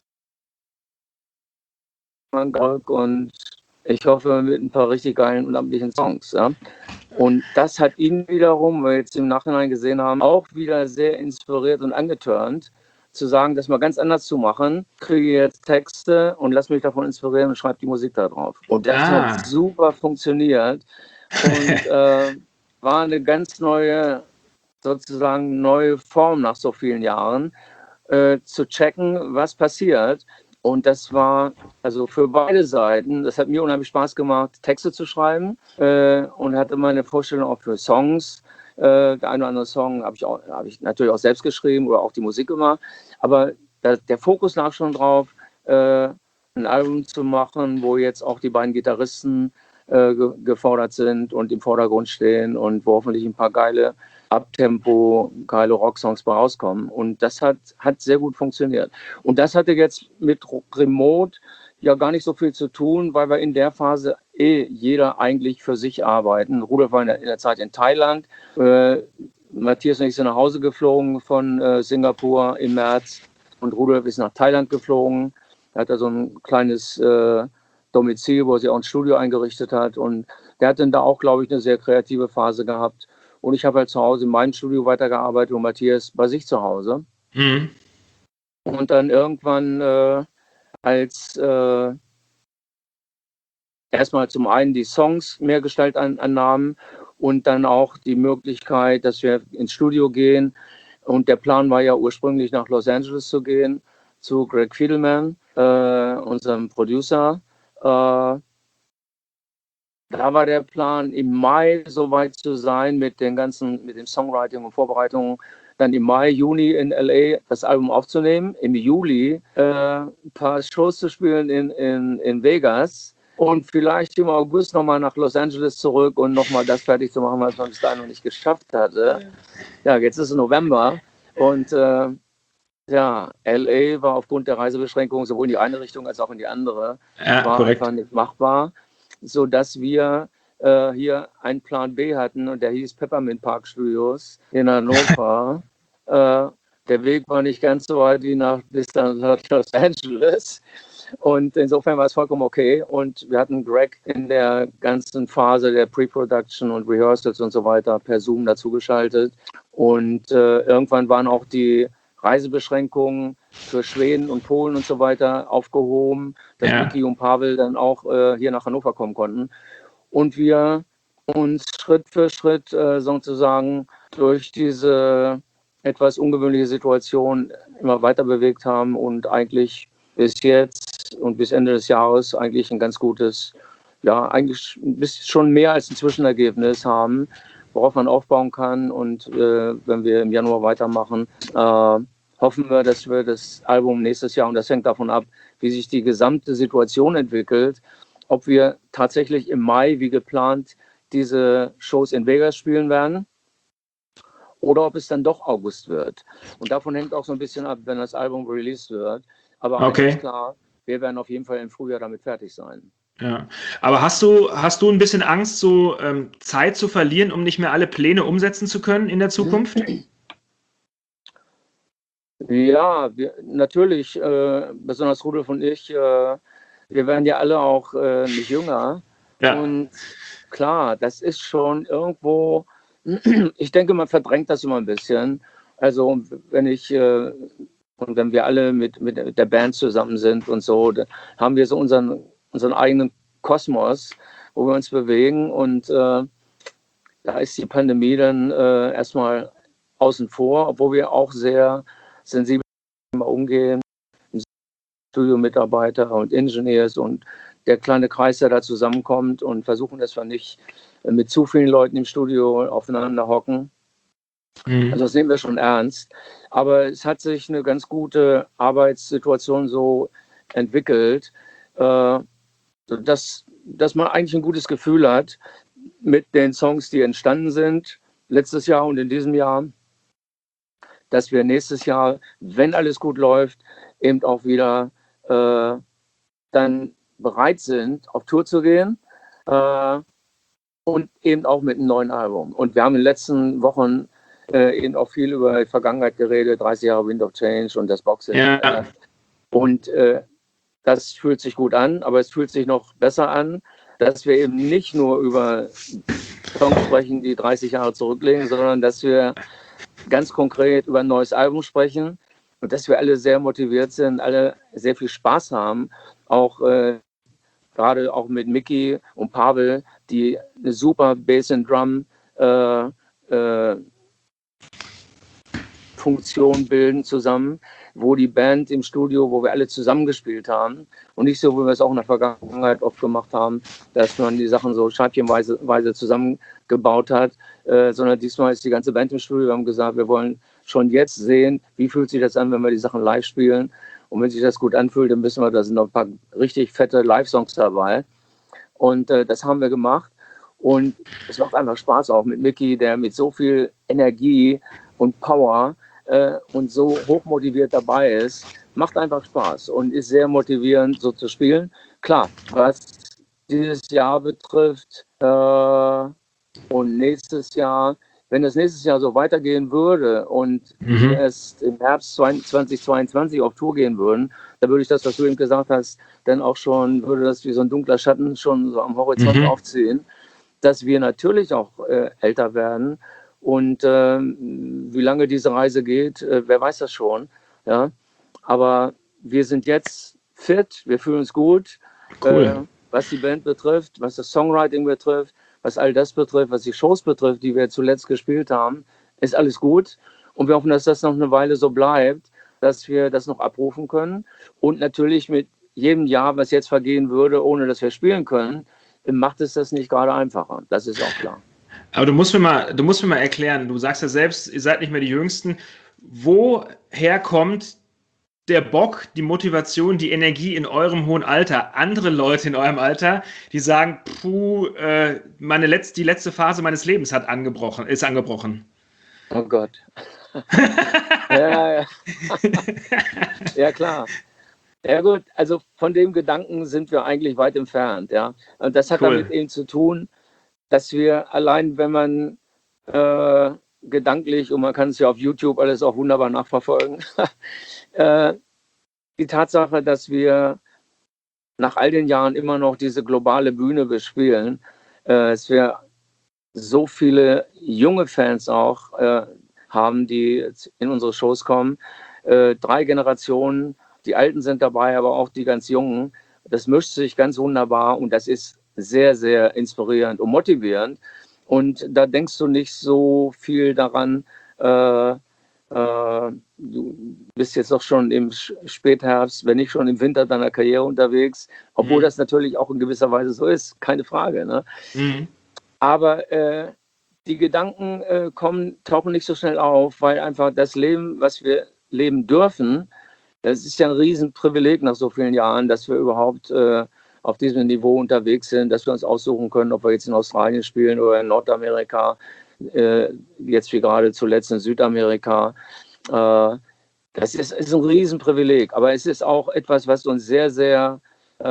Speaker 3: und ich hoffe mit ein paar richtig geilen und amtlichen Songs. Ja? Und das hat ihn wiederum, weil wir jetzt im Nachhinein gesehen haben, auch wieder sehr inspiriert und angetörnt, zu sagen, das mal ganz anders zu machen. Kriege jetzt Texte und lass mich davon inspirieren und schreibe die Musik da drauf. Und das hat super funktioniert und war eine ganz neue, sozusagen neue Form nach so vielen Jahren, zu checken, was passiert. Und das war also für beide Seiten, das hat mir unheimlich Spaß gemacht, Texte zu schreiben und hatte meine Vorstellung auch für Songs. Der eine oder andere Song habe ich natürlich auch selbst geschrieben oder auch die Musik gemacht. Aber der Fokus lag schon drauf, ein Album zu machen, wo jetzt auch die beiden Gitarristen gefordert sind und im Vordergrund stehen und wo hoffentlich ein paar geile Abtempo, geile Rocksongs bei rauskommen. Und das hat sehr gut funktioniert. Und das hatte jetzt mit Remote ja gar nicht so viel zu tun, weil wir in der Phase jeder eigentlich für sich arbeiten. Rudolf war in der Zeit in Thailand. Matthias und ich sind nach Hause geflogen von Singapur im März und Rudolf ist nach Thailand geflogen. Er hat da so ein kleines Domizil, wo er sich auch ein Studio eingerichtet hat. Und der hat dann da auch, glaube ich, eine sehr kreative Phase gehabt. Und ich habe halt zu Hause in meinem Studio weitergearbeitet und Matthias bei sich zu Hause. Mhm. Und dann irgendwann, als erstmal zum einen die Songs mehr Gestalt annahmen und dann auch die Möglichkeit, dass wir ins Studio gehen. Und der Plan war ja ursprünglich nach Los Angeles zu gehen, zu Greg Fiedelman, unserem Producer. Da war der Plan, im Mai soweit zu sein mit dem Songwriting und Vorbereitungen, dann im Mai, Juni in LA das Album aufzunehmen, im Juli ein paar Shows zu spielen in Vegas und vielleicht im August nochmal nach Los Angeles zurück und nochmal das fertig zu machen, was man bis dahin noch nicht geschafft hatte. Ja, jetzt ist es November und ja, LA war aufgrund der Reisebeschränkungen sowohl in die eine Richtung als auch in die andere, war
Speaker 1: korrekt.
Speaker 3: einfach nicht machbar, sodass wir hier einen Plan B hatten und der hieß Peppermint Park Studios in Hannover. Der Weg war nicht ganz so weit wie bis nach Los Angeles. Und insofern war es vollkommen okay. Und wir hatten Greg in der ganzen Phase der Pre-Production und Rehearsals und so weiter per Zoom dazugeschaltet. Und irgendwann waren auch die Reisebeschränkungen für Schweden und Polen und so weiter aufgehoben, dass Micky und Pavel dann auch hier nach Hannover kommen konnten. Und wir uns Schritt für Schritt sozusagen durch diese etwas ungewöhnliche Situation immer weiter bewegt haben und eigentlich bis jetzt und bis Ende des Jahres eigentlich ein ganz gutes, ja, eigentlich schon mehr als ein Zwischenergebnis haben, worauf man aufbauen kann. Und wenn wir im Januar weitermachen, hoffen wir, dass wir das Album nächstes Jahr, und das hängt davon ab, wie sich die gesamte Situation entwickelt, ob wir tatsächlich im Mai, wie geplant, diese Shows in Vegas spielen werden oder ob es dann doch August wird. Und davon hängt auch so ein bisschen ab, wenn das Album released wird. Aber eins ist klar, wir werden auf jeden Fall im Frühjahr damit fertig sein.
Speaker 1: Ja, aber hast du ein bisschen Angst, so Zeit zu verlieren, um nicht mehr alle Pläne umsetzen zu können in der Zukunft?
Speaker 3: Ja, natürlich, besonders Rudolf und ich, wir werden ja alle auch nicht jünger. Ja. Und klar, das ist schon irgendwo, ich denke, man verdrängt das immer ein bisschen. Also wenn wir alle mit der Band zusammen sind und so, da haben wir so unseren eigenen Kosmos, wo wir uns bewegen. Und da ist die Pandemie dann erstmal außen vor, obwohl wir auch sehr sensibel umgehen. Studiomitarbeiter und Engineers und der kleine Kreis, der da zusammenkommt, und versuchen, dass wir nicht mit zu vielen Leuten im Studio aufeinander hocken. Also das nehmen wir schon ernst. Aber es hat sich eine ganz gute Arbeitssituation so entwickelt, dass man eigentlich ein gutes Gefühl hat mit den Songs, die entstanden sind, letztes Jahr und in diesem Jahr, dass wir nächstes Jahr, wenn alles gut läuft, eben auch wieder dann bereit sind, auf Tour zu gehen und eben auch mit einem neuen Album. Und wir haben in den letzten Wochen eben auch viel über die Vergangenheit geredet, 30 Jahre Wind of Change und das Boxing. Ja. Und das fühlt sich gut an, aber es fühlt sich noch besser an, dass wir eben nicht nur über Songs sprechen, die 30 Jahre zurücklegen, sondern dass wir ganz konkret über ein neues Album sprechen und dass wir alle sehr motiviert sind, alle sehr viel Spaß haben, auch gerade auch mit Micky und Pavel, die eine super Bass and Drum Funktion bilden zusammen, wo die Band im Studio, wo wir alle zusammengespielt haben und nicht so, wie wir es auch in der Vergangenheit oft gemacht haben, dass man die Sachen so scheibchenweise zusammengebaut hat, sondern diesmal ist die ganze Band im Studio. Wir haben gesagt, wir wollen schon jetzt sehen, wie fühlt sich das an, wenn wir die Sachen live spielen, und wenn sich das gut anfühlt, dann wissen wir, da sind noch ein paar richtig fette Live-Songs dabei, und das haben wir gemacht, und es macht einfach Spaß auch mit Micky, der mit so viel Energie und Power und so hochmotiviert dabei ist. Macht einfach Spaß und ist sehr motivierend, so zu spielen. Klar, was dieses Jahr betrifft und nächstes Jahr, wenn das nächstes Jahr so weitergehen würde und wir erst im Herbst 2022 auf Tour gehen würden, dann würde ich das, was du eben gesagt hast, dann auch schon, würde das wie so ein dunkler Schatten schon so am Horizont aufziehen, dass wir natürlich auch älter werden. Und wie lange diese Reise geht, wer weiß das schon. Ja? Aber wir sind jetzt fit, wir fühlen uns gut.
Speaker 1: Cool.
Speaker 3: was die Band betrifft, was das Songwriting betrifft, was all das betrifft, was die Shows betrifft, die wir zuletzt gespielt haben, ist alles gut. Und wir hoffen, dass das noch eine Weile so bleibt, dass wir das noch abrufen können. Und natürlich mit jedem Jahr, was jetzt vergehen würde, ohne dass wir spielen können, macht es das nicht gerade einfacher. Das ist auch klar.
Speaker 1: Aber du musst mir mal erklären, du sagst ja selbst, ihr seid nicht mehr die Jüngsten. Woher kommt der Bock, die Motivation, die Energie in eurem hohen Alter, andere Leute in eurem Alter, die sagen, die letzte Phase meines Lebens ist angebrochen.
Speaker 3: Oh Gott. Ja. Ja, klar. Ja gut, also von dem Gedanken sind wir eigentlich weit entfernt. Ja. Und das hat damit eben zu tun, dass wir allein, wenn man gedanklich, und man kann es ja auf YouTube alles auch wunderbar nachverfolgen, die Tatsache, dass wir nach all den Jahren immer noch diese globale Bühne bespielen, dass wir so viele junge Fans auch haben, die in unsere Shows kommen. 3 Generationen, die Alten sind dabei, aber auch die ganz Jungen. Das mischt sich ganz wunderbar und das ist sehr, sehr inspirierend und motivierend. Und da denkst du nicht so viel daran, du bist jetzt doch schon im Spätherbst, wenn nicht schon im Winter deiner Karriere unterwegs, obwohl das natürlich auch in gewisser Weise so ist, keine Frage. Ne? Mhm. Aber die Gedanken tauchen nicht so schnell auf, weil einfach das Leben, was wir leben dürfen, das ist ja ein Riesenprivileg nach so vielen Jahren, dass wir überhaupt auf diesem Niveau unterwegs sind, dass wir uns aussuchen können, ob wir jetzt in Australien spielen oder in Nordamerika, jetzt wie gerade zuletzt in Südamerika. Das ist ein Riesenprivileg, aber es ist auch etwas, was uns sehr, sehr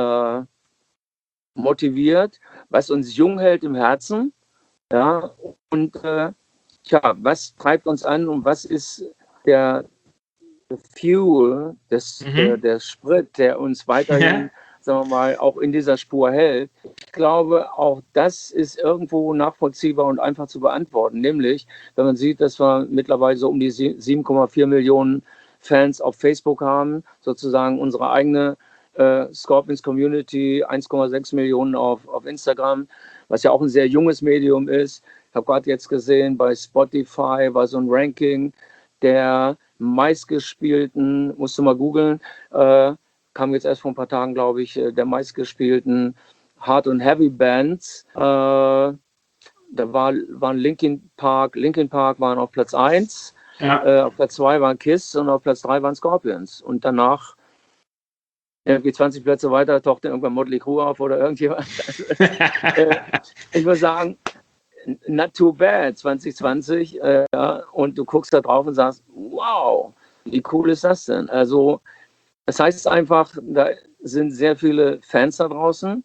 Speaker 3: motiviert, was uns jung hält im Herzen. Ja, und was treibt uns an und was ist der Fuel, der Sprit, der uns weiterhin, sagen wir mal, auch in dieser Spur hält. Ich glaube, auch das ist irgendwo nachvollziehbar und einfach zu beantworten. Nämlich, wenn man sieht, dass wir mittlerweile so um die 7,4 Millionen Fans auf Facebook haben, sozusagen unsere eigene Scorpions Community, 1,6 Millionen auf Instagram, was ja auch ein sehr junges Medium ist. Ich habe gerade jetzt gesehen, bei Spotify war so ein Ranking der meistgespielten, musst du mal googeln, kam jetzt erst vor ein paar Tagen, glaube ich, der meistgespielten Hard- und Heavy-Bands. Da waren Linkin Park waren auf Platz 1, auf Platz 2 waren Kiss und auf Platz 3 waren Scorpions. Und danach, irgendwie 20 Plätze weiter, tauchte irgendwann Motley Crue auf oder irgendjemand. Ich würde sagen, not too bad, 2020. Und du guckst da drauf und sagst, wow, wie cool ist das denn? Also, das heißt einfach, da sind sehr viele Fans da draußen.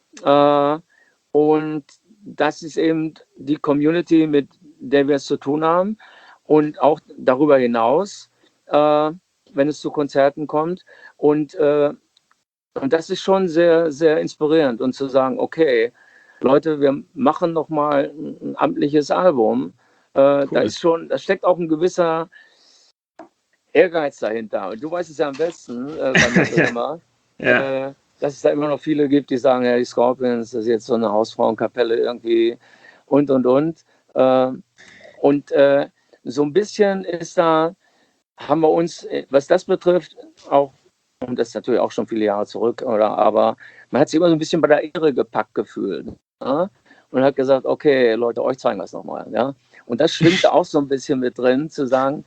Speaker 3: Und das ist eben die Community, mit der wir es zu tun haben. Und auch darüber hinaus, wenn es zu Konzerten kommt. Und das ist schon sehr, sehr inspirierend. Und zu sagen, okay, Leute, wir machen noch mal ein amtliches Album. Cool. Da steckt auch ein gewisser Ehrgeiz dahinter. Und du weißt es ja am besten, immer, dass es da immer noch viele gibt, die sagen, ja, die Scorpions, das ist jetzt so eine Hausfrauenkapelle irgendwie und. So ein bisschen haben wir uns, was das betrifft, auch, und das ist natürlich auch schon viele Jahre zurück, aber man hat sich immer so ein bisschen bei der Ehre gepackt gefühlt. Ja? Und hat gesagt, okay, Leute, euch zeigen wir es nochmal. Ja? Und das schwingt auch so ein bisschen mit drin, zu sagen,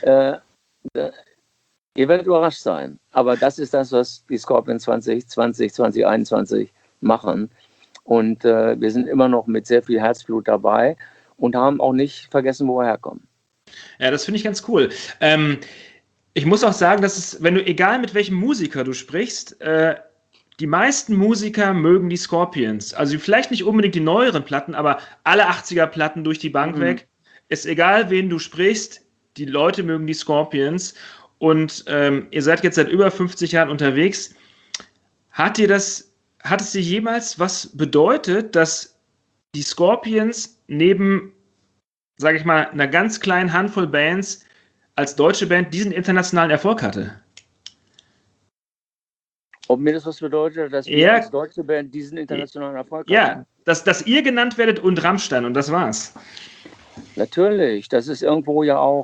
Speaker 3: ihr werdet überrascht sein. Aber das ist das, was die Scorpions 2020, 2021 machen. Und wir sind immer noch mit sehr viel Herzblut dabei und haben auch nicht vergessen, wo wir herkommen.
Speaker 1: Ja, das finde ich ganz cool. Ich muss auch sagen, dass es, egal mit welchem Musiker du sprichst, die meisten Musiker mögen die Scorpions. Also vielleicht nicht unbedingt die neueren Platten, aber alle 80er-Platten durch die Bank weg. Ist egal, wen du sprichst, die Leute mögen die Scorpions. Und ihr seid jetzt seit über 50 Jahren unterwegs. Hat es dir jemals was bedeutet, dass die Scorpions neben, sage ich mal, einer ganz kleinen Handvoll Bands als deutsche Band diesen internationalen Erfolg hatte?
Speaker 3: Ob mir das was bedeutet, dass wir als deutsche Band diesen internationalen Erfolg haben?
Speaker 1: Ja, dass ihr genannt werdet und Rammstein und das war's.
Speaker 3: Natürlich, das ist irgendwo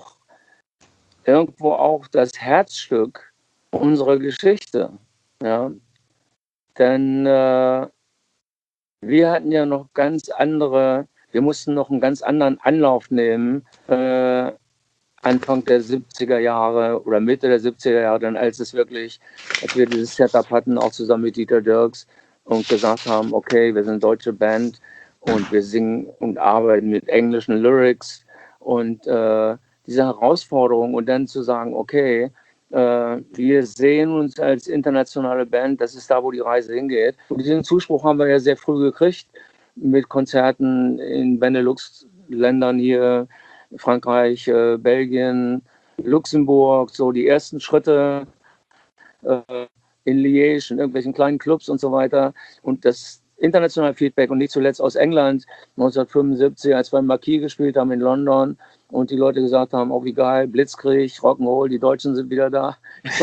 Speaker 3: auch das Herzstück unserer Geschichte. Ja? Denn wir hatten ja noch wir mussten noch einen ganz anderen Anlauf nehmen, Anfang der 70er Jahre oder Mitte der 70er Jahre, dann als wir dieses Setup hatten, auch zusammen mit Dieter Dierks und gesagt haben, okay, wir sind eine deutsche Band und wir singen und arbeiten mit englischen Lyrics und diese Herausforderung und dann zu sagen, okay, wir sehen uns als internationale Band, das ist da, wo die Reise hingeht. Und diesen Zuspruch haben wir ja sehr früh gekriegt mit Konzerten in Benelux-Ländern hier, Frankreich, Belgien, Luxemburg, so die ersten Schritte in Liège, in irgendwelchen kleinen Clubs und so weiter. Und das internationale Feedback und nicht zuletzt aus England 1975, als wir im Marquis gespielt haben in London und die Leute gesagt haben, oh wie geil, Blitzkrieg, Rock'n'Roll, die Deutschen sind wieder da.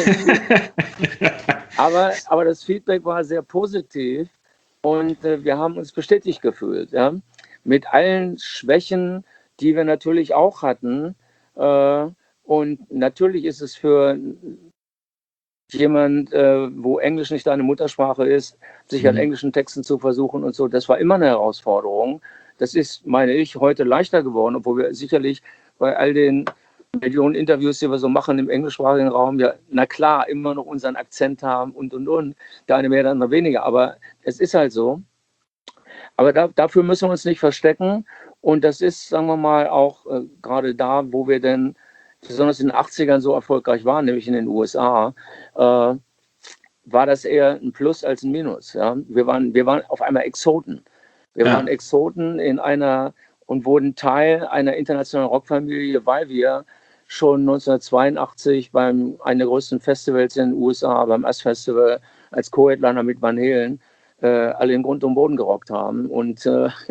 Speaker 3: aber das Feedback war sehr positiv und wir haben uns bestätigt gefühlt, ja? Mit allen Schwächen, die wir natürlich auch hatten. Und natürlich ist es für jemand, wo Englisch nicht deine Muttersprache ist, sich an englischen Texten zu versuchen und so, das war immer eine Herausforderung. Das ist, meine ich, heute leichter geworden, obwohl wir sicherlich bei all den Millionen Interviews, die wir so machen im englischsprachigen Raum, ja, na klar, immer noch unseren Akzent haben und. Der eine mehr, der andere weniger, aber es ist halt so. Aber dafür müssen wir uns nicht verstecken. Und das ist, sagen wir mal, auch gerade da, wo wir denn besonders in den 80ern so erfolgreich waren, nämlich in den USA, war das eher ein Plus als ein Minus. Ja? Wir waren auf einmal Exoten. Wir waren Exoten und wurden Teil einer internationalen Rockfamilie, weil wir schon 1982 beim einem der größten Festivals in den USA, beim Us-Festival, als Co-Headliner mit Van Halen, alle in Grund und Boden gerockt haben. Und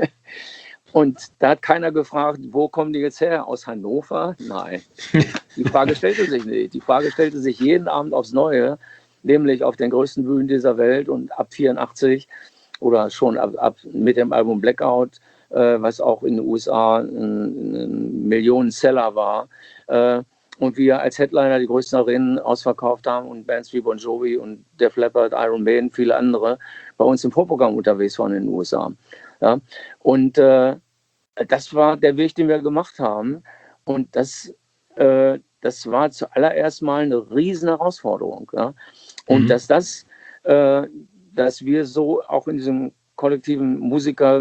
Speaker 3: da hat keiner gefragt, wo kommen die jetzt her? Aus Hannover? Nein. Die Frage stellte sich nicht. Die Frage stellte sich jeden Abend aufs Neue, nämlich auf den größten Bühnen dieser Welt und ab 84 oder schon ab mit dem Album Blackout, was auch in den USA ein Millionen-Seller war. Und wir als Headliner die größten Arenen ausverkauft haben und Bands wie Bon Jovi und Def Leppard, Iron Maiden, viele andere bei uns im Vorprogramm unterwegs waren in den USA. Ja? Und das war der Weg, den wir gemacht haben. Und das war zuallererst mal eine riesen Herausforderung. Ja? Und dass wir so auch in diesem kollektiven Musiker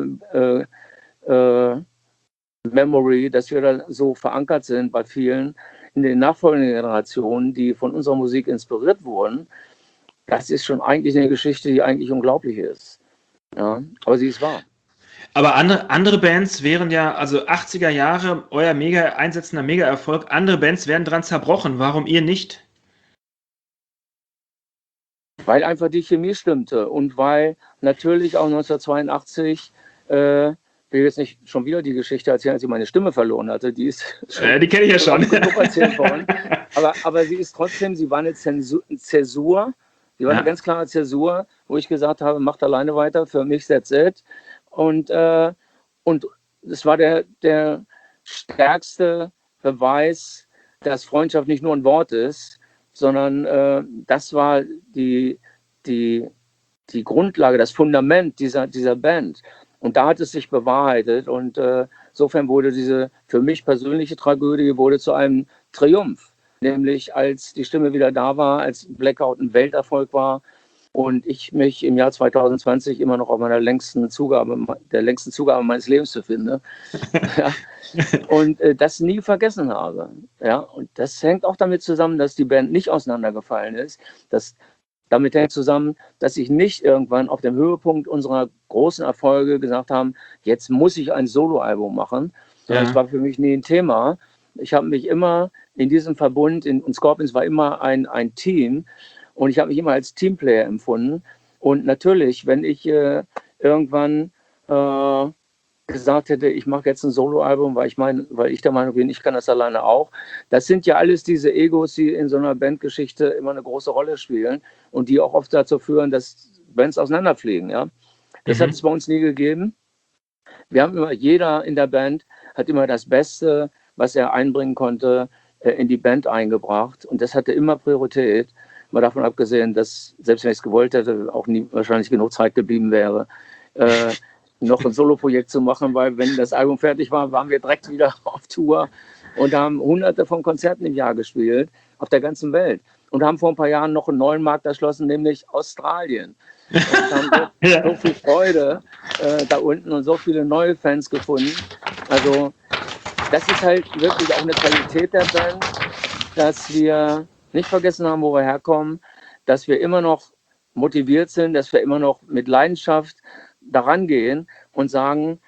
Speaker 3: Memory, dass wir da so verankert sind bei vielen in den nachfolgenden Generationen, die von unserer Musik inspiriert wurden, das ist schon eigentlich eine Geschichte, die eigentlich unglaublich ist. Ja? Aber sie ist wahr.
Speaker 1: Aber andere Bands wären ja, also 80er Jahre, euer einsetzender Mega-Erfolg, andere Bands wären dran zerbrochen. Warum ihr nicht?
Speaker 3: Weil einfach die Chemie stimmte und weil natürlich auch 1982, ich will jetzt nicht schon wieder die Geschichte erzählen, als ich meine Stimme verloren hatte, die ist
Speaker 1: schon, die kenne ich ja schon.
Speaker 3: Erzählt worden. Aber sie ist trotzdem, sie war eine Zäsur, sie war eine ganz klare Zäsur, wo ich gesagt habe, macht alleine weiter, für mich that's it. Und es war der stärkste Beweis, dass Freundschaft nicht nur ein Wort ist, sondern das war die Grundlage, das Fundament dieser Band. Und da hat es sich bewahrheitet. Und insofern wurde diese für mich persönliche Tragödie zu einem Triumph. Nämlich als die Stimme wieder da war, als Blackout ein Welterfolg war und ich mich im Jahr 2020 immer noch auf der längsten Zugabe meines Lebens befinde. Ja. Und das nie vergessen habe. Ja. Und das hängt auch damit zusammen, dass die Band nicht auseinandergefallen ist. Damit hängt zusammen, dass ich nicht irgendwann auf dem Höhepunkt unserer großen Erfolge gesagt habe, jetzt muss ich ein Soloalbum machen. Das war für mich nie ein Thema. Ich habe mich immer in diesem Verbund, und Scorpions war immer ein Team, und ich habe mich immer als Teamplayer empfunden. Und natürlich, wenn ich irgendwann gesagt hätte, ich mache jetzt ein Soloalbum, weil ich der Meinung bin, ich kann das alleine auch. Das sind ja alles diese Egos, die in so einer Bandgeschichte immer eine große Rolle spielen und die auch oft dazu führen, dass Bands auseinanderfliegen. Ja? Das hat es bei uns nie gegeben. Wir haben immer, jeder in der Band hat immer das Beste, was er einbringen konnte, in die Band eingebracht. Und das hatte immer Priorität. Mal davon abgesehen, dass, selbst wenn ich es gewollt hätte, auch nie wahrscheinlich genug Zeit geblieben wäre, noch ein Soloprojekt zu machen, weil wenn das Album fertig war, waren wir direkt wieder auf Tour und haben hunderte von Konzerten im Jahr gespielt, auf der ganzen Welt. Und haben vor ein paar Jahren noch einen neuen Markt erschlossen, nämlich Australien. Und haben so viel Freude da unten und so viele neue Fans gefunden. Also das ist halt wirklich auch eine Qualität der Band, dass wir nicht vergessen haben, wo wir herkommen, dass wir immer noch motiviert sind, dass wir immer noch mit Leidenschaft daran gehen und sagen,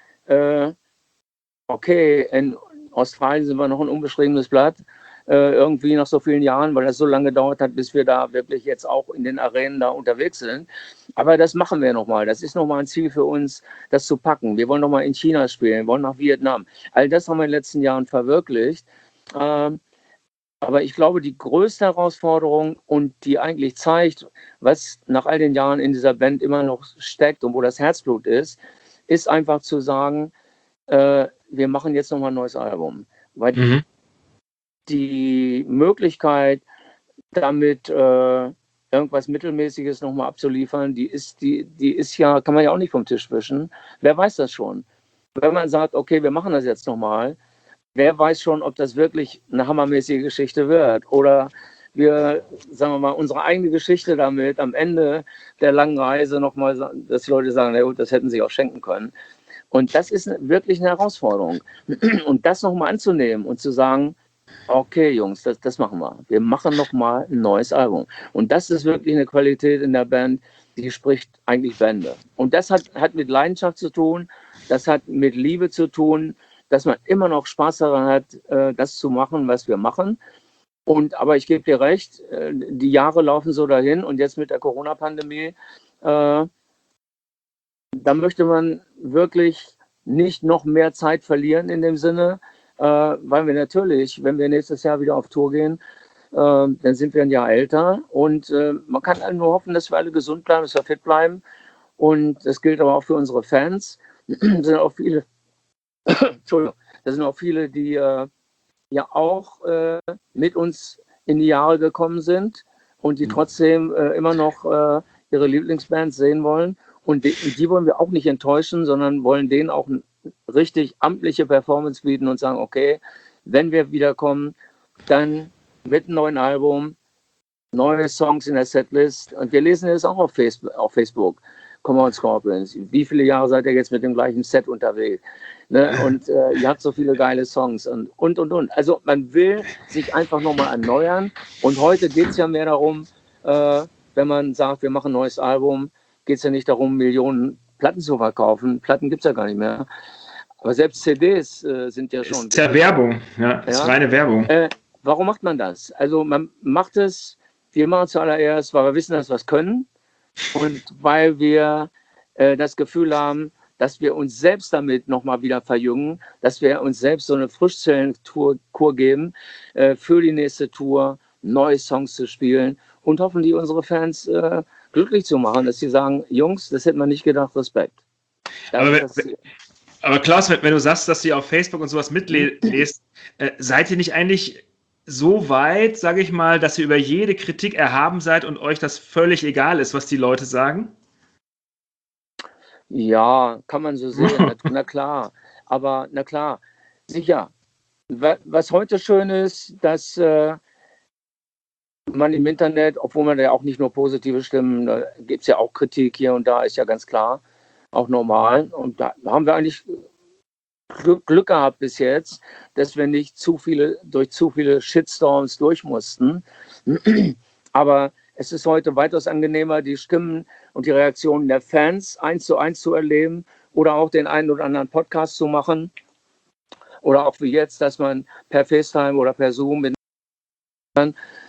Speaker 3: okay, in Australien sind wir noch ein unbeschriebenes Blatt, irgendwie nach so vielen Jahren, weil das so lange gedauert hat, bis wir da wirklich jetzt auch in den Arenen da unterwegs sind. Aber das machen wir nochmal. Das ist nochmal ein Ziel für uns, das zu packen. Wir wollen nochmal in China spielen, wollen nach Vietnam. All das haben wir in den letzten Jahren verwirklicht. Aber ich glaube, die größte Herausforderung und die eigentlich zeigt, was nach all den Jahren in dieser Band immer noch steckt und wo das Herzblut ist einfach zu sagen, wir machen jetzt nochmal ein neues Album. Weil die Möglichkeit, damit irgendwas Mittelmäßiges nochmal abzuliefern, die ist ja, kann man ja auch nicht vom Tisch wischen. Wer weiß das schon? Wenn man sagt, okay, wir machen das jetzt nochmal, wer weiß schon, ob das wirklich eine hammermäßige Geschichte wird oder wir, sagen wir mal, unsere eigene Geschichte damit am Ende der langen Reise nochmal, dass die Leute sagen, na gut, das hätten sie auch schenken können. Und das ist wirklich eine Herausforderung. Und das nochmal anzunehmen und zu sagen, okay, Jungs, das machen wir. Wir machen nochmal ein neues Album. Und das ist wirklich eine Qualität in der Band, die spricht eigentlich Bände. Und das hat mit Leidenschaft zu tun, das hat mit Liebe zu tun, dass man immer noch Spaß daran hat, das zu machen, was wir machen. Aber ich gebe dir recht, die Jahre laufen so dahin und jetzt mit der Corona-Pandemie, da möchte man wirklich nicht noch mehr Zeit verlieren in dem Sinne, weil wir natürlich, wenn wir nächstes Jahr wieder auf Tour gehen, dann sind wir ein Jahr älter und man kann nur hoffen, dass wir alle gesund bleiben, dass wir fit bleiben und das gilt aber auch für unsere Fans. Es sind auch viele, Entschuldigung, das sind auch viele, die ja auch mit uns in die Jahre gekommen sind und die trotzdem immer noch ihre Lieblingsbands sehen wollen. Und die wollen wir auch nicht enttäuschen, sondern wollen denen auch eine richtig amtliche Performance bieten und sagen, okay, wenn wir wiederkommen, dann mit einem neuen Album, neue Songs in der Setlist. Und wir lesen das auch auf Facebook. Come on Scorpions, wie viele Jahre seid ihr jetzt mit dem gleichen Set unterwegs? Ne? Und ihr habt so viele geile Songs und. Also man will sich einfach nochmal erneuern. Und heute geht es ja mehr darum, wenn man sagt, wir machen ein neues Album, geht es ja nicht darum, Millionen Platten zu verkaufen. Platten gibt es ja gar nicht mehr. Aber selbst CDs sind ja schon.
Speaker 1: Ist ja Werbung, ja, ist reine Werbung.
Speaker 3: Warum macht man das? Also man macht es, wir machen es zuallererst, weil wir wissen, dass wir es können und weil wir das Gefühl haben, dass wir uns selbst damit nochmal wieder verjüngen, dass wir uns selbst so eine Frischzellenkur geben für die nächste Tour, neue Songs zu spielen und hoffentlich unsere Fans glücklich zu machen, dass sie sagen, Jungs, das hätte man nicht gedacht, Respekt.
Speaker 1: Aber Klaus, wenn du sagst, dass ihr auf Facebook und sowas mitlest, seid ihr nicht eigentlich so weit, sage ich mal, dass ihr über jede Kritik erhaben seid und euch das völlig egal ist, was die Leute sagen?
Speaker 3: Ja, kann man so sehen, na klar. Aber na klar, sicher. Was heute schön ist, dass man im Internet, obwohl man ja auch nicht nur positive Stimmen, da gibt es ja auch Kritik hier und da, ist ja ganz klar, auch normal. Und da haben wir eigentlich Glück gehabt bis jetzt, dass wir nicht durch zu viele Shitstorms durch mussten. Aber es ist heute weitaus angenehmer, die Stimmen und die Reaktionen der Fans 1:1 zu erleben oder auch den einen oder anderen Podcast zu machen. Oder auch wie jetzt, dass man per FaceTime oder per Zoom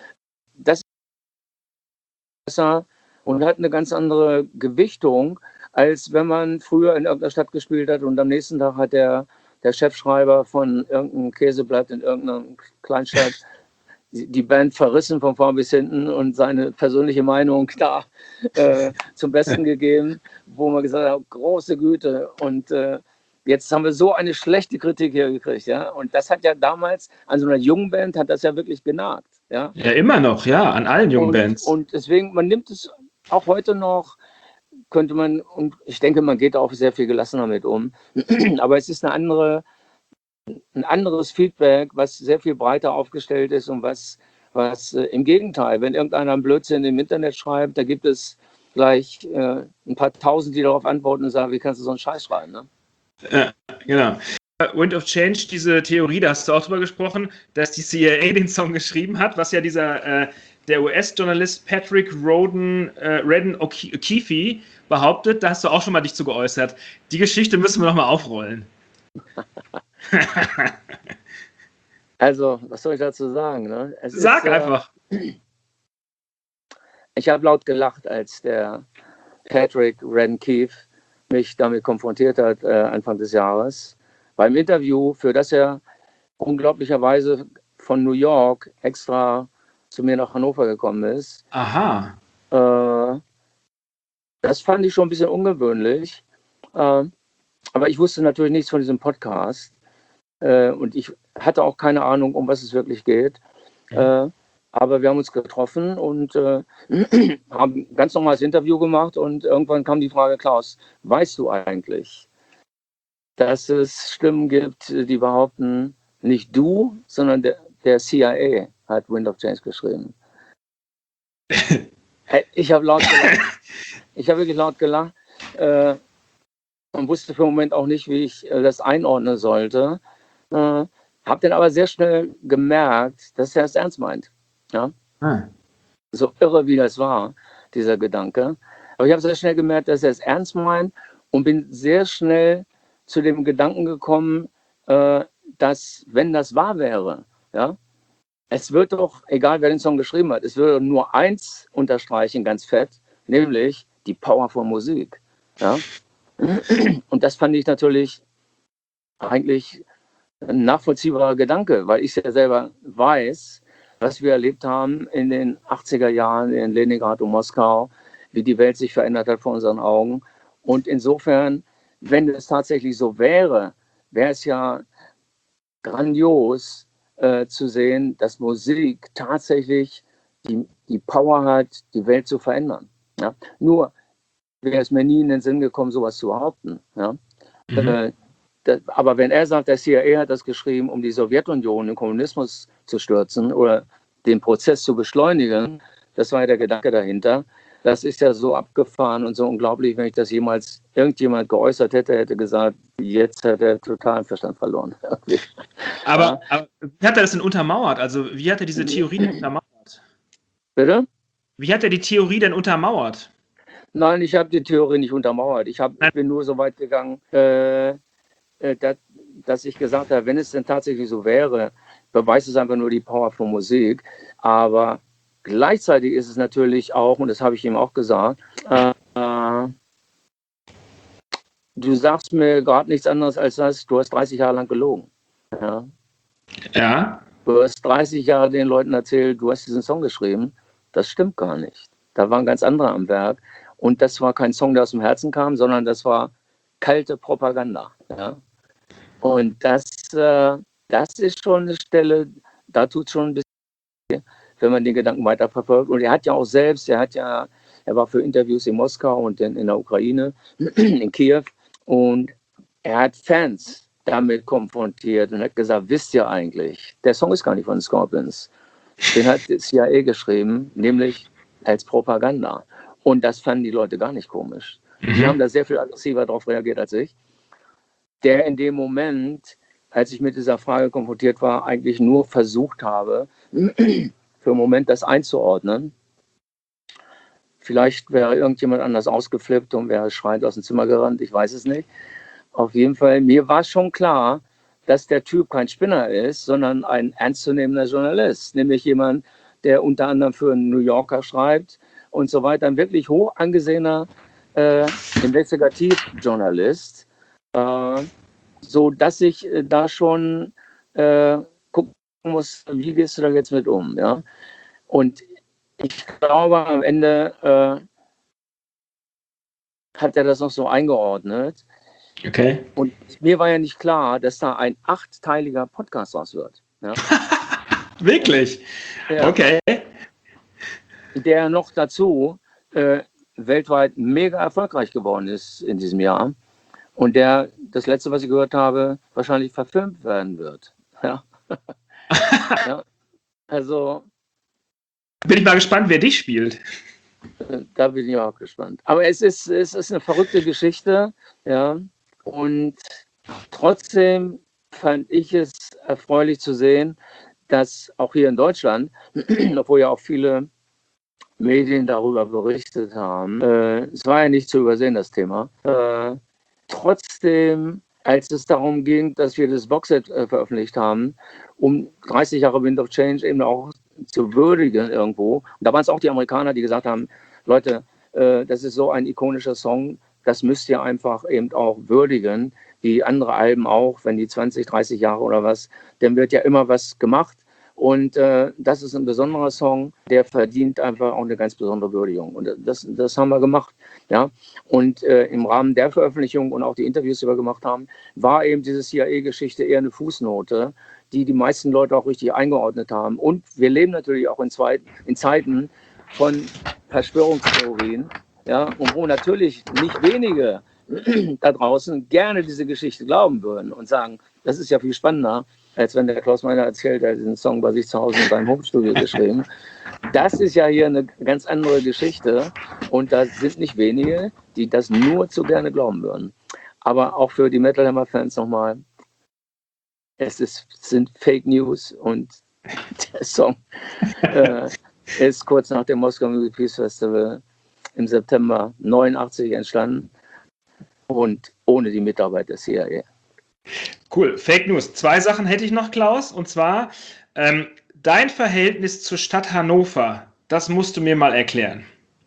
Speaker 3: das ist besser und hat eine ganz andere Gewichtung, als wenn man früher in irgendeiner Stadt gespielt hat und am nächsten Tag hat der Chefschreiber von irgendeinem Käseblatt in irgendeiner Kleinstadt die Band verrissen von vorn bis hinten und seine persönliche Meinung da zum Besten gegeben, wo man gesagt hat, große Güte. Und jetzt haben wir so eine schlechte Kritik hier gekriegt. Ja? Und das hat ja damals, an so einer jungen Band, hat das ja wirklich genagt. Ja,
Speaker 1: Ja, immer noch, ja, an allen jungen Bands.
Speaker 3: Und deswegen, man nimmt es auch heute noch, könnte man, und ich denke, man geht auch sehr viel gelassener mit um. Aber es ist ein anderes Feedback, was sehr viel breiter aufgestellt ist und was im Gegenteil, wenn irgendeiner einen Blödsinn im Internet schreibt, da gibt es gleich ein paar Tausend, die darauf antworten und sagen, wie kannst du so einen Scheiß schreiben, ne?
Speaker 1: Ja, genau. Wind of Change, diese Theorie, da hast du auch drüber gesprochen, dass die CIA den Song geschrieben hat, was ja der US-Journalist Patrick Redden O'Keefe behauptet, da hast du auch schon mal dich zu geäußert. Die Geschichte müssen wir noch mal aufrollen.
Speaker 3: Also, was soll ich dazu sagen? Ne?
Speaker 1: Sag einfach.
Speaker 3: Ich habe laut gelacht, als der Patrick Redden Keefe mich damit konfrontiert hat, Anfang des Jahres. Beim Interview, für das er unglaublicherweise von New York extra zu mir nach Hannover gekommen ist.
Speaker 1: Aha.
Speaker 3: Das fand ich schon ein bisschen ungewöhnlich. Aber ich wusste natürlich nichts von diesem Podcast. Und ich hatte auch keine Ahnung, um was es wirklich geht. Aber wir haben uns getroffen und haben ein ganz normales Interview gemacht. Und irgendwann kam die Frage, Klaus, weißt du eigentlich, dass es Stimmen gibt, die behaupten, nicht du, sondern der CIA hat Wind of Change geschrieben. Ich habe laut gelacht. Ich habe wirklich laut gelacht und wusste für den Moment auch nicht, wie ich das einordnen sollte. Habe dann aber sehr schnell gemerkt, dass er es ernst meint. Ja? So irre, wie das war, dieser Gedanke. Aber ich habe sehr schnell gemerkt, dass er es ernst meint und bin sehr schnell zu dem Gedanken gekommen, dass, wenn das wahr wäre, ja, es wird doch, egal wer den Song geschrieben hat, es würde nur eins unterstreichen, ganz fett, nämlich die Power von Musik. Ja? Und das fand ich natürlich eigentlich ein nachvollziehbarer Gedanke, weil ich ja selber weiß, was wir erlebt haben in den 80er Jahren in Leningrad und Moskau, wie die Welt sich verändert hat vor unseren Augen. Und insofern, wenn es tatsächlich so wäre, wäre es ja grandios zu sehen, dass Musik tatsächlich die Power hat, die Welt zu verändern. Ja? Nur wäre es mir nie in den Sinn gekommen, sowas zu behaupten. Ja? Aber wenn er sagt, der CIA hat das geschrieben, um die Sowjetunion, den Kommunismus zu stürzen oder den Prozess zu beschleunigen, das war ja der Gedanke dahinter. Das ist ja so abgefahren und so unglaublich, wenn ich das jemals irgendjemand geäußert hätte, hätte gesagt, jetzt hat er totalen Verstand verloren.
Speaker 1: Aber wie hat er das denn untermauert? Also wie hat er diese Theorie denn untermauert?
Speaker 3: Bitte?
Speaker 1: Wie hat er die Theorie denn untermauert?
Speaker 3: Nein, ich habe die Theorie nicht untermauert. Ich bin nur so weit gegangen, dass ich gesagt habe, wenn es denn tatsächlich so wäre, beweist es einfach nur die Power von Musik. Aber gleichzeitig ist es natürlich auch, und das habe ich ihm auch gesagt, du sagst mir gerade nichts anderes als das, du hast 30 Jahre lang gelogen. Ja?
Speaker 1: Ja.
Speaker 3: Du hast 30 Jahre den Leuten erzählt, du hast diesen Song geschrieben. Das stimmt gar nicht. Da waren ganz andere am Werk. Und das war kein Song, der aus dem Herzen kam, sondern das war kalte Propaganda. Ja? Und das ist schon eine Stelle, da tut es schon ein bisschen, wenn man den Gedanken weiterverfolgt. Und er hat ja auch selbst, er war für Interviews in Moskau und in der Ukraine, in Kiew. Und er hat Fans damit konfrontiert und hat gesagt, wisst ihr eigentlich, der Song ist gar nicht von den Scorpions. Den hat die CIA geschrieben, nämlich als Propaganda. Und das fanden die Leute gar nicht komisch. Die haben da sehr viel aggressiver darauf reagiert als ich. Der in dem Moment, als ich mit dieser Frage konfrontiert war, eigentlich nur versucht habe, für einen Moment das einzuordnen. Vielleicht wäre irgendjemand anders ausgeflippt und wäre schreiend aus dem Zimmer gerannt, ich weiß es nicht. Auf jeden Fall, mir war schon klar, dass der Typ kein Spinner ist, sondern ein ernstzunehmender Journalist. Nämlich jemand, der unter anderem für einen New Yorker schreibt und so weiter. Ein wirklich hoch angesehener Investigativjournalist, so dass ich da schon gucken muss, wie gehst du da jetzt mit um, ja? Und ich glaube, am Ende hat er das noch so eingeordnet.
Speaker 1: Okay.
Speaker 3: Und mir war ja nicht klar, dass da ein 8-teiliger Podcast raus wird. Ja?
Speaker 1: Wirklich?
Speaker 3: Ja.
Speaker 1: Okay.
Speaker 3: Der noch dazu weltweit mega erfolgreich geworden ist in diesem Jahr. Und der, das letzte, was ich gehört habe, wahrscheinlich verfilmt werden wird. Ja. Ja. Also.
Speaker 1: Bin ich mal gespannt, wer dich spielt.
Speaker 3: Da bin ich auch gespannt. Aber es ist eine verrückte Geschichte, ja. Und trotzdem fand ich es erfreulich zu sehen, dass auch hier in Deutschland, obwohl ja auch viele Medien darüber berichtet haben, es war ja nicht zu übersehen, das Thema, trotzdem, als es darum ging, dass wir das Boxset veröffentlicht haben, um 30 Jahre Wind of Change eben auch zu würdigen irgendwo. Und da waren es auch die Amerikaner, die gesagt haben, Leute, das ist so ein ikonischer Song, das müsst ihr einfach eben auch würdigen, wie andere Alben auch, wenn die 20, 30 Jahre oder was, dann wird ja immer was gemacht. Und das ist ein besonderer Song, der verdient einfach auch eine ganz besondere Würdigung. Und das haben wir gemacht. Ja? Und im Rahmen der Veröffentlichung und auch die Interviews, die wir gemacht haben, war eben diese CIA-Geschichte eher eine Fußnote, die meisten Leute auch richtig eingeordnet haben. Und wir leben natürlich auch in Zeiten von Verschwörungstheorien, ja? Und wo natürlich nicht wenige da draußen gerne diese Geschichte glauben würden und sagen, das ist ja viel spannender, als wenn der Klaus Meiner erzählt, er hat diesen Song bei sich zu Hause in seinem Homestudio geschrieben. Das ist ja hier eine ganz andere Geschichte und da sind nicht wenige, die das nur zu gerne glauben würden. Aber auch für die Metal Hammer-Fans nochmal, sind Fake News und der Song ist kurz nach dem Moskau Music Peace Festival im September 89 entstanden und ohne die Mitarbeit der CIA.
Speaker 1: Cool. Fake News. 2 Sachen hätte ich noch, Klaus. Und zwar dein Verhältnis zur Stadt Hannover. Das musst du mir mal erklären.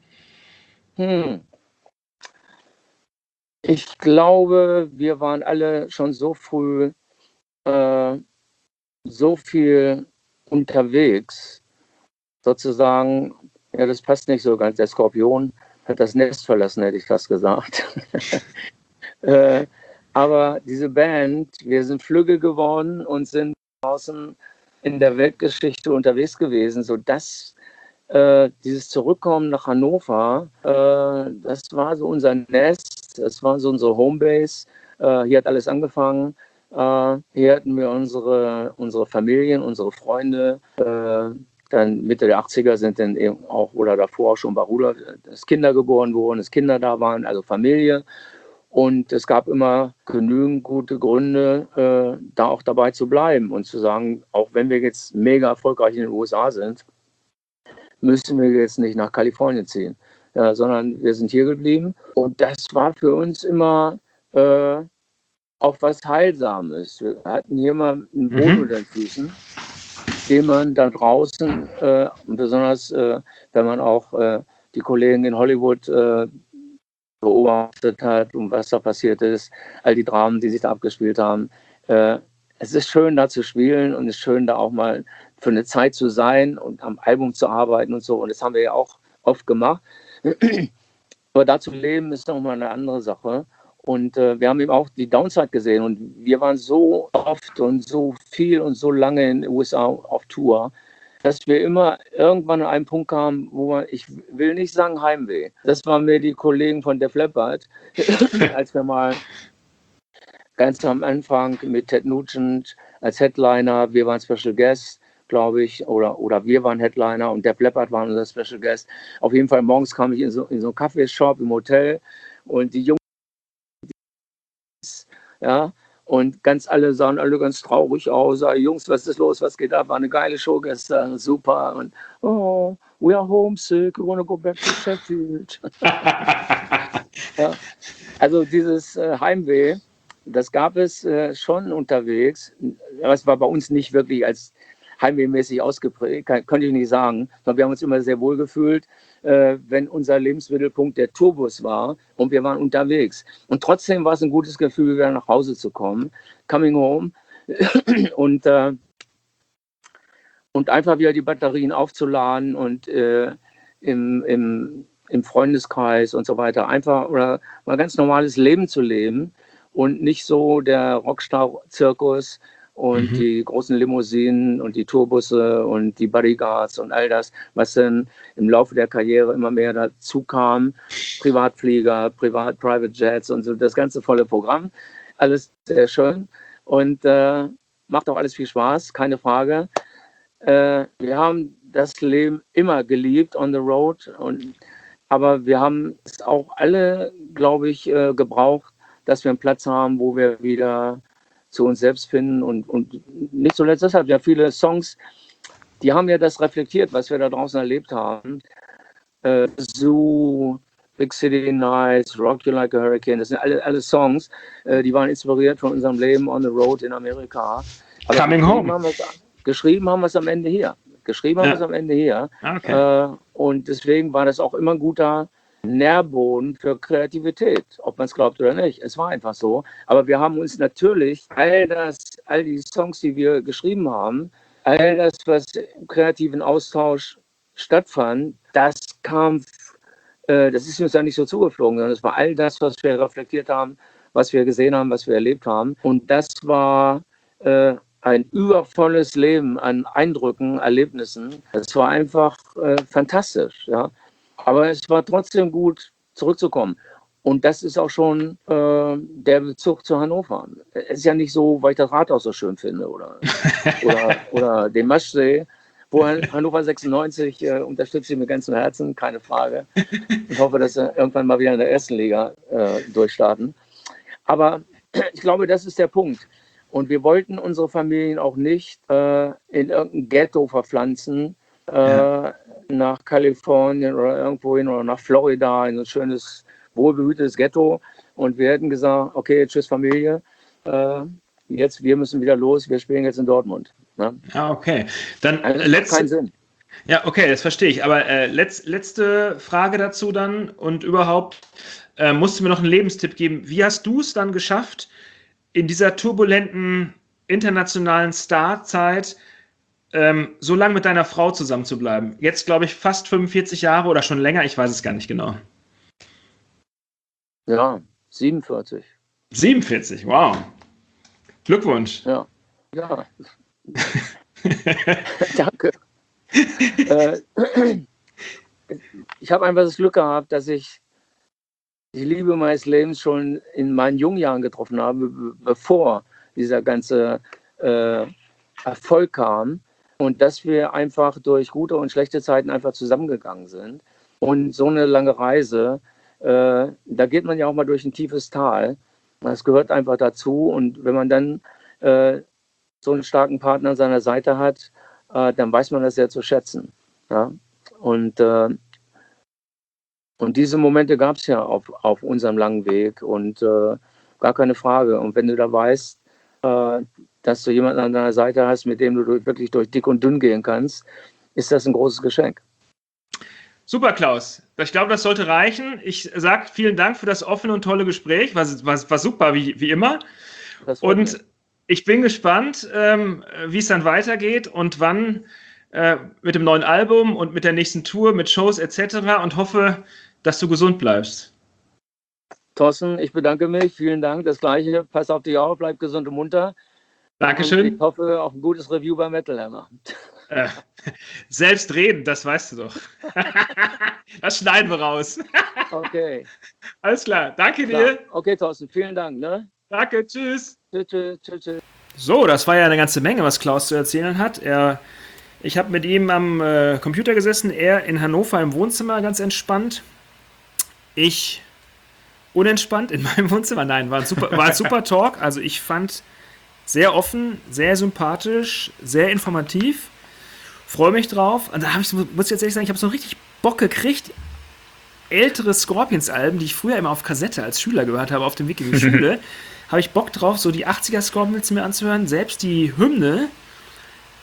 Speaker 3: Ich glaube, wir waren alle schon so früh so viel unterwegs, sozusagen, ja, das passt nicht so ganz. Der Skorpion hat das Nest verlassen, hätte ich fast gesagt. Aber diese Band, wir sind flügge geworden und sind draußen in der Weltgeschichte unterwegs gewesen, sodass dieses Zurückkommen nach Hannover, das war so unser Nest, das war so unsere Homebase. Hier hat alles angefangen. Hier hatten wir unsere Familien, unsere Freunde. Dann Mitte der 80er sind dann eben auch, oder davor auch schon bei Rudolf, dass Kinder geboren wurden, dass Kinder da waren, also Familie. Und es gab immer genügend gute Gründe, da auch dabei zu bleiben und zu sagen, auch wenn wir jetzt mega erfolgreich in den USA sind, müssen wir jetzt nicht nach Kalifornien ziehen, sondern wir sind hier geblieben. Und das war für uns immer auch was Heilsames. Wir hatten hier mal einen Boden unter den Füßen, den man da draußen, besonders wenn man auch die Kollegen in Hollywood beobachtet hat und was da passiert ist, all die Dramen, die sich da abgespielt haben. Es ist schön, da zu spielen und es ist schön, da auch mal für eine Zeit zu sein und am Album zu arbeiten und so. Und das haben wir ja auch oft gemacht. Aber da zu leben ist nochmal eine andere Sache. Und wir haben eben auch die Downside gesehen. Und wir waren so oft und so viel und so lange in den USA auf Tour, dass wir immer irgendwann an einen Punkt kamen, wo ich will nicht sagen Heimweh. Das waren mir die Kollegen von Def Leppard, als wir mal ganz am Anfang mit Ted Nugent als Headliner, wir waren Special Guest, glaube ich, oder wir waren Headliner und Def Leppard waren unser Special Guest. Auf jeden Fall morgens kam ich in so einen Kaffeeshop im Hotel und die Jungs, ja, und sahen alle ganz traurig aus. Jungs, was ist los? Was geht ab? War eine geile Show gestern, super. Und oh, we are homesick, we want to go back to Sheffield. Ja, also dieses Heimweh, das gab es schon unterwegs. Aber es war bei uns nicht wirklich als heimwehmäßig ausgeprägt, könnte ich nicht sagen, sondern wir haben uns immer sehr wohl gefühlt, wenn unser Lebensmittelpunkt der Tourbus war und wir waren unterwegs. Und trotzdem war es ein gutes Gefühl, wieder nach Hause zu kommen, coming home und einfach wieder die Batterien aufzuladen und im Freundeskreis und so weiter einfach oder mal ganz normales Leben zu leben und nicht so der Rockstar-Zirkus und die großen Limousinen und die Tourbusse und die Bodyguards und all das, was dann im Laufe der Karriere immer mehr dazu kam. Privatflieger, Private Jets und so, das ganze volle Programm. Alles sehr schön und macht auch alles viel Spaß, keine Frage. Wir haben das Leben immer geliebt on the road, aber wir haben es auch alle, glaube ich, gebraucht, dass wir einen Platz haben, wo wir wieder zu uns selbst finden und nicht zuletzt deshalb, ja viele Songs, die haben ja das reflektiert, was wir da draußen erlebt haben. Zoo, Big City Nights, Rock You Like a Hurricane, das sind alle Songs, die waren inspiriert von unserem Leben on the road in Amerika. Aber
Speaker 1: Coming Home.
Speaker 3: Geschrieben haben wir es am Ende hier. Okay. Und deswegen war das auch immer ein guter Nährboden für Kreativität, ob man es glaubt oder nicht. Es war einfach so. Aber wir haben uns natürlich all die Songs, die wir geschrieben haben, all das, was im kreativen Austausch stattfand, das ist uns ja nicht so zugeflogen, sondern es war all das, was wir reflektiert haben, was wir gesehen haben, was wir erlebt haben. Und das war ein übervolles Leben an Eindrücken, Erlebnissen. Es war einfach fantastisch, ja. Aber es war trotzdem gut, zurückzukommen. Und das ist auch schon der Bezug zu Hannover. Es ist ja nicht so, weil ich das Rathaus so schön finde oder den Maschsee, wo Hannover 96 unterstütze ich mit ganzem Herzen, keine Frage. Ich hoffe, dass wir irgendwann mal wieder in der ersten Liga durchstarten. Aber ich glaube, das ist der Punkt. Und wir wollten unsere Familien auch nicht in irgendein Ghetto verpflanzen, nach Kalifornien oder irgendwohin oder nach Florida in so ein schönes, wohlbehütetes Ghetto. Und wir hätten gesagt, okay, tschüss Familie, wir müssen wieder los, wir spielen jetzt in Dortmund. Ne?
Speaker 1: Ah, okay. Dann
Speaker 3: das macht keinen Sinn.
Speaker 1: Ja, okay, das verstehe ich. Aber letzte Frage dazu dann und überhaupt, musst du mir noch einen Lebenstipp geben. Wie hast du es dann geschafft, in dieser turbulenten internationalen Starzeit so lange mit deiner Frau zusammen zu bleiben? Jetzt, glaube ich, fast 45 Jahre oder schon länger, ich weiß es gar nicht genau.
Speaker 3: Ja, 47.
Speaker 1: 47, wow. Glückwunsch.
Speaker 3: Ja. Danke. Ich habe einfach das Glück gehabt, dass ich die Liebe meines Lebens schon in meinen jungen Jahren getroffen habe, bevor dieser ganze Erfolg kam. Und dass wir einfach durch gute und schlechte Zeiten einfach zusammengegangen sind. Und so eine lange Reise, da geht man ja auch mal durch ein tiefes Tal. Das gehört einfach dazu. Und wenn man dann so einen starken Partner an seiner Seite hat, dann weiß man das sehr zu schätzen. Ja? Und diese Momente gab es ja auf unserem langen Weg und gar keine Frage. Und wenn du da weißt, dass du jemanden an deiner Seite hast, mit dem du wirklich durch dick und dünn gehen kannst, ist das ein großes Geschenk.
Speaker 1: Super, Klaus. Ich glaube, das sollte reichen. Ich sage vielen Dank für das offene und tolle Gespräch. War super, wie immer. Und ich bin gespannt, wie es dann weitergeht und wann mit dem neuen Album und mit der nächsten Tour, mit Shows etc. und hoffe, dass du gesund bleibst.
Speaker 3: Thorsten, ich bedanke mich. Vielen Dank. Das Gleiche. Pass auf dich auf, bleib gesund und munter.
Speaker 1: Dankeschön.
Speaker 3: Und ich hoffe auf ein gutes Review bei Metal Hammer.
Speaker 1: Selbst reden, das weißt du doch. Das schneiden wir raus.
Speaker 3: Okay.
Speaker 1: Alles klar. Danke dir.
Speaker 3: Okay, Thorsten. Vielen Dank. Ne?
Speaker 1: Danke. Tschüss.
Speaker 3: Tschüss.
Speaker 1: So, das war ja eine ganze Menge, was Klaus zu erzählen hat. Ich habe mit ihm am Computer gesessen, er in Hannover im Wohnzimmer, ganz entspannt. Ich unentspannt in meinem Wohnzimmer. Nein, war ein super Talk. Also ich fand sehr offen, sehr sympathisch, sehr informativ. Freue mich drauf. Und da muss ich jetzt ehrlich sagen, ich habe so richtig Bock gekriegt. Ältere Scorpions-Alben, die ich früher immer auf Kassette als Schüler gehört habe, auf dem Weg in die Schule, habe ich Bock drauf, so die 80er Scorpions mir anzuhören. Selbst die Hymne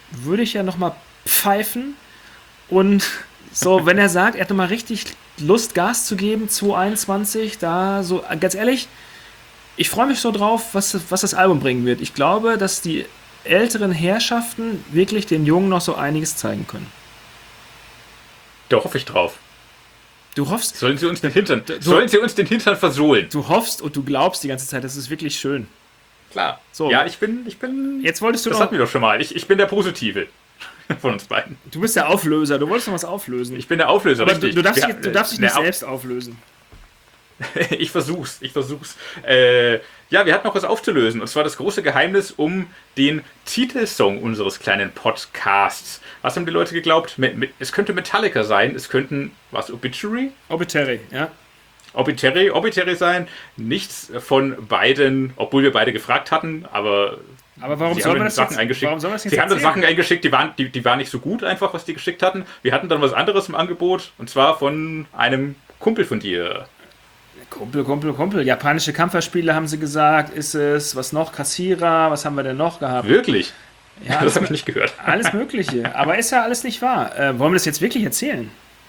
Speaker 1: würde ich ja nochmal pfeifen. Und so, wenn er sagt, er hat nochmal richtig Lust, Gas zu geben, 2021, da so, ganz ehrlich, ich freue mich so drauf, was das Album bringen wird. Ich glaube, dass die älteren Herrschaften wirklich den Jungen noch so einiges zeigen können.
Speaker 2: Da hoffe ich drauf.
Speaker 1: Du hoffst,
Speaker 2: Sollen sie uns den Hintern versohlen?
Speaker 1: du hoffst und du glaubst die ganze Zeit, das ist wirklich schön.
Speaker 2: Klar.
Speaker 1: So.
Speaker 2: Ja, ich bin.
Speaker 1: Jetzt wolltest du
Speaker 2: Das
Speaker 1: noch,
Speaker 2: hatten wir doch schon mal. Ich bin der Positive von uns beiden.
Speaker 1: du bist der Auflöser, du wolltest noch was auflösen.
Speaker 2: Ich bin der Auflöser,
Speaker 1: Aber
Speaker 2: richtig.
Speaker 1: du darfst dich nicht
Speaker 2: der
Speaker 1: selbst auflösen.
Speaker 2: Ich versuch's. Ja, wir hatten noch was aufzulösen. Und zwar das große Geheimnis um den Titelsong unseres kleinen Podcasts. Was haben die Leute geglaubt? Es könnte Metallica sein. Es könnten, was, Obituary?
Speaker 1: Obituary, ja.
Speaker 2: Obituary sein. Nichts von beiden, obwohl wir beide gefragt hatten, aber
Speaker 1: warum
Speaker 2: sie
Speaker 1: soll
Speaker 2: haben
Speaker 1: man
Speaker 2: uns
Speaker 1: das
Speaker 2: Sachen
Speaker 1: jetzt,
Speaker 2: eingeschickt.
Speaker 1: warum soll man das jetzt
Speaker 2: Sie haben uns
Speaker 1: erzählen?
Speaker 2: Sachen eingeschickt, die waren nicht so gut einfach, was die geschickt hatten. Wir hatten dann was anderes im Angebot. Und zwar von einem Kumpel von dir.
Speaker 1: Kumpel. Japanische Kampferspiele haben sie gesagt, ist es. Was noch? Kassierer, was haben wir denn noch gehabt?
Speaker 2: Wirklich?
Speaker 1: Ja,
Speaker 2: Das habe ich nicht gehört.
Speaker 1: alles Mögliche. Aber ist ja alles nicht wahr. Wollen wir das jetzt wirklich erzählen?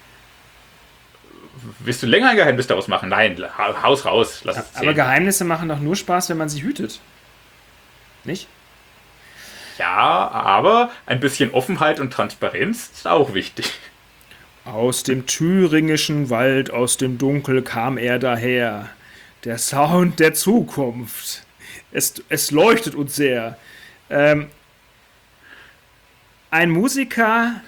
Speaker 2: Willst du länger ein Geheimnis daraus machen? Nein, haus raus. Lass es
Speaker 1: Aber
Speaker 2: zählen.
Speaker 1: Geheimnisse machen doch nur Spaß, wenn man sie hütet. Nicht?
Speaker 2: Ja, aber ein bisschen Offenheit und Transparenz ist auch wichtig.
Speaker 1: Aus dem thüringischen Wald, aus dem Dunkel kam er daher. Der Sound der Zukunft. Es leuchtet uns sehr. Ein Musiker,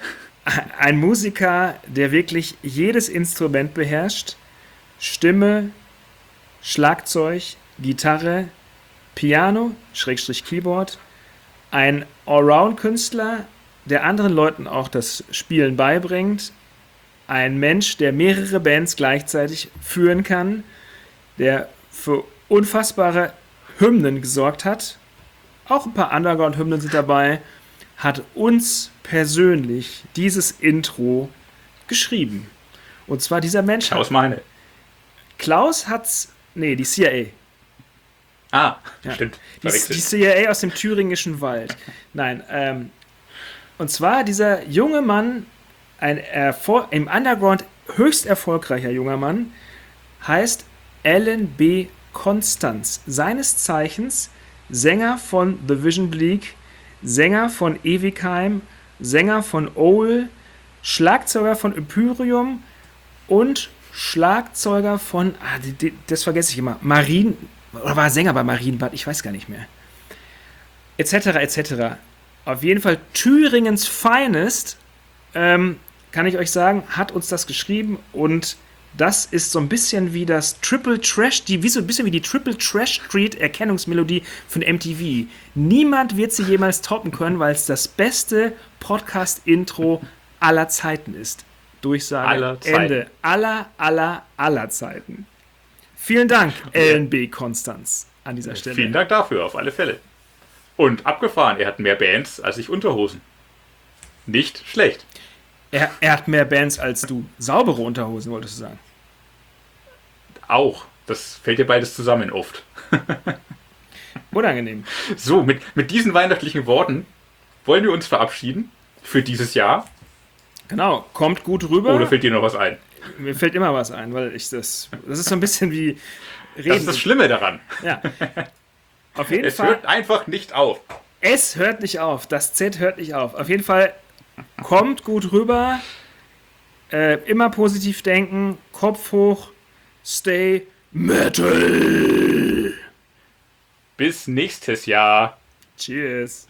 Speaker 1: der wirklich jedes Instrument beherrscht. Stimme, Schlagzeug, Gitarre, Piano, Schrägstrich Keyboard. Ein Allround-Künstler, der anderen Leuten auch das Spielen beibringt. Ein Mensch, der mehrere Bands gleichzeitig führen kann, der für unfassbare Hymnen gesorgt hat. Auch ein paar Underground-Hymnen sind dabei. Hat uns persönlich dieses Intro geschrieben. Und zwar dieser Mensch.
Speaker 2: Klaus meine.
Speaker 1: Klaus hat's. Nee, die CIA.
Speaker 2: Ah,
Speaker 1: Ja.
Speaker 2: stimmt.
Speaker 1: Die
Speaker 2: Verwechselt.
Speaker 1: CIA aus dem thüringischen Wald. Nein, und zwar dieser junge Mann, ein im Underground höchst erfolgreicher junger Mann, heißt Alan B. Constance. Seines Zeichens Sänger von The Vision Bleak, Sänger von Ewigheim, Sänger von Owl, Schlagzeuger von Imperium und Schlagzeuger von, das vergesse ich immer, oder war Sänger bei Marienbad, ich weiß gar nicht mehr. Etc., etc. Auf jeden Fall Thüringens Finest, kann ich euch sagen, hat uns das geschrieben und das ist so ein bisschen wie das Triple Trash, ein bisschen wie die Triple Trash Street Erkennungsmelodie von MTV. Niemand wird sie jemals toppen können, weil es das beste Podcast-Intro aller Zeiten ist. Durchsage,
Speaker 2: Aller Zeiten.
Speaker 1: Ende. Aller Zeiten. Vielen Dank, LNB Konstanz, an dieser Stelle.
Speaker 2: Vielen Dank dafür, auf alle Fälle. Und abgefahren, er hat mehr Bands als ich Unterhosen. Nicht schlecht.
Speaker 1: Er hat mehr Bands als du. Saubere Unterhosen, wolltest du sagen.
Speaker 2: Auch. Das fällt dir beides zusammen oft.
Speaker 1: Unangenehm.
Speaker 2: So, mit diesen weihnachtlichen Worten wollen wir uns verabschieden für dieses Jahr.
Speaker 1: Genau, kommt gut rüber.
Speaker 2: Oder fällt dir noch was ein?
Speaker 1: Mir fällt immer was ein, weil das ist so ein bisschen wie Reden.
Speaker 2: Das ist das Schlimme daran.
Speaker 1: Ja. Auf jeden
Speaker 2: Es
Speaker 1: Fall.
Speaker 2: hört einfach nicht auf.
Speaker 1: Es hört nicht auf. Das Z hört nicht auf. Auf jeden Fall kommt gut rüber. Immer positiv denken. Kopf hoch. Stay Metal.
Speaker 2: Bis nächstes Jahr.
Speaker 1: Cheers.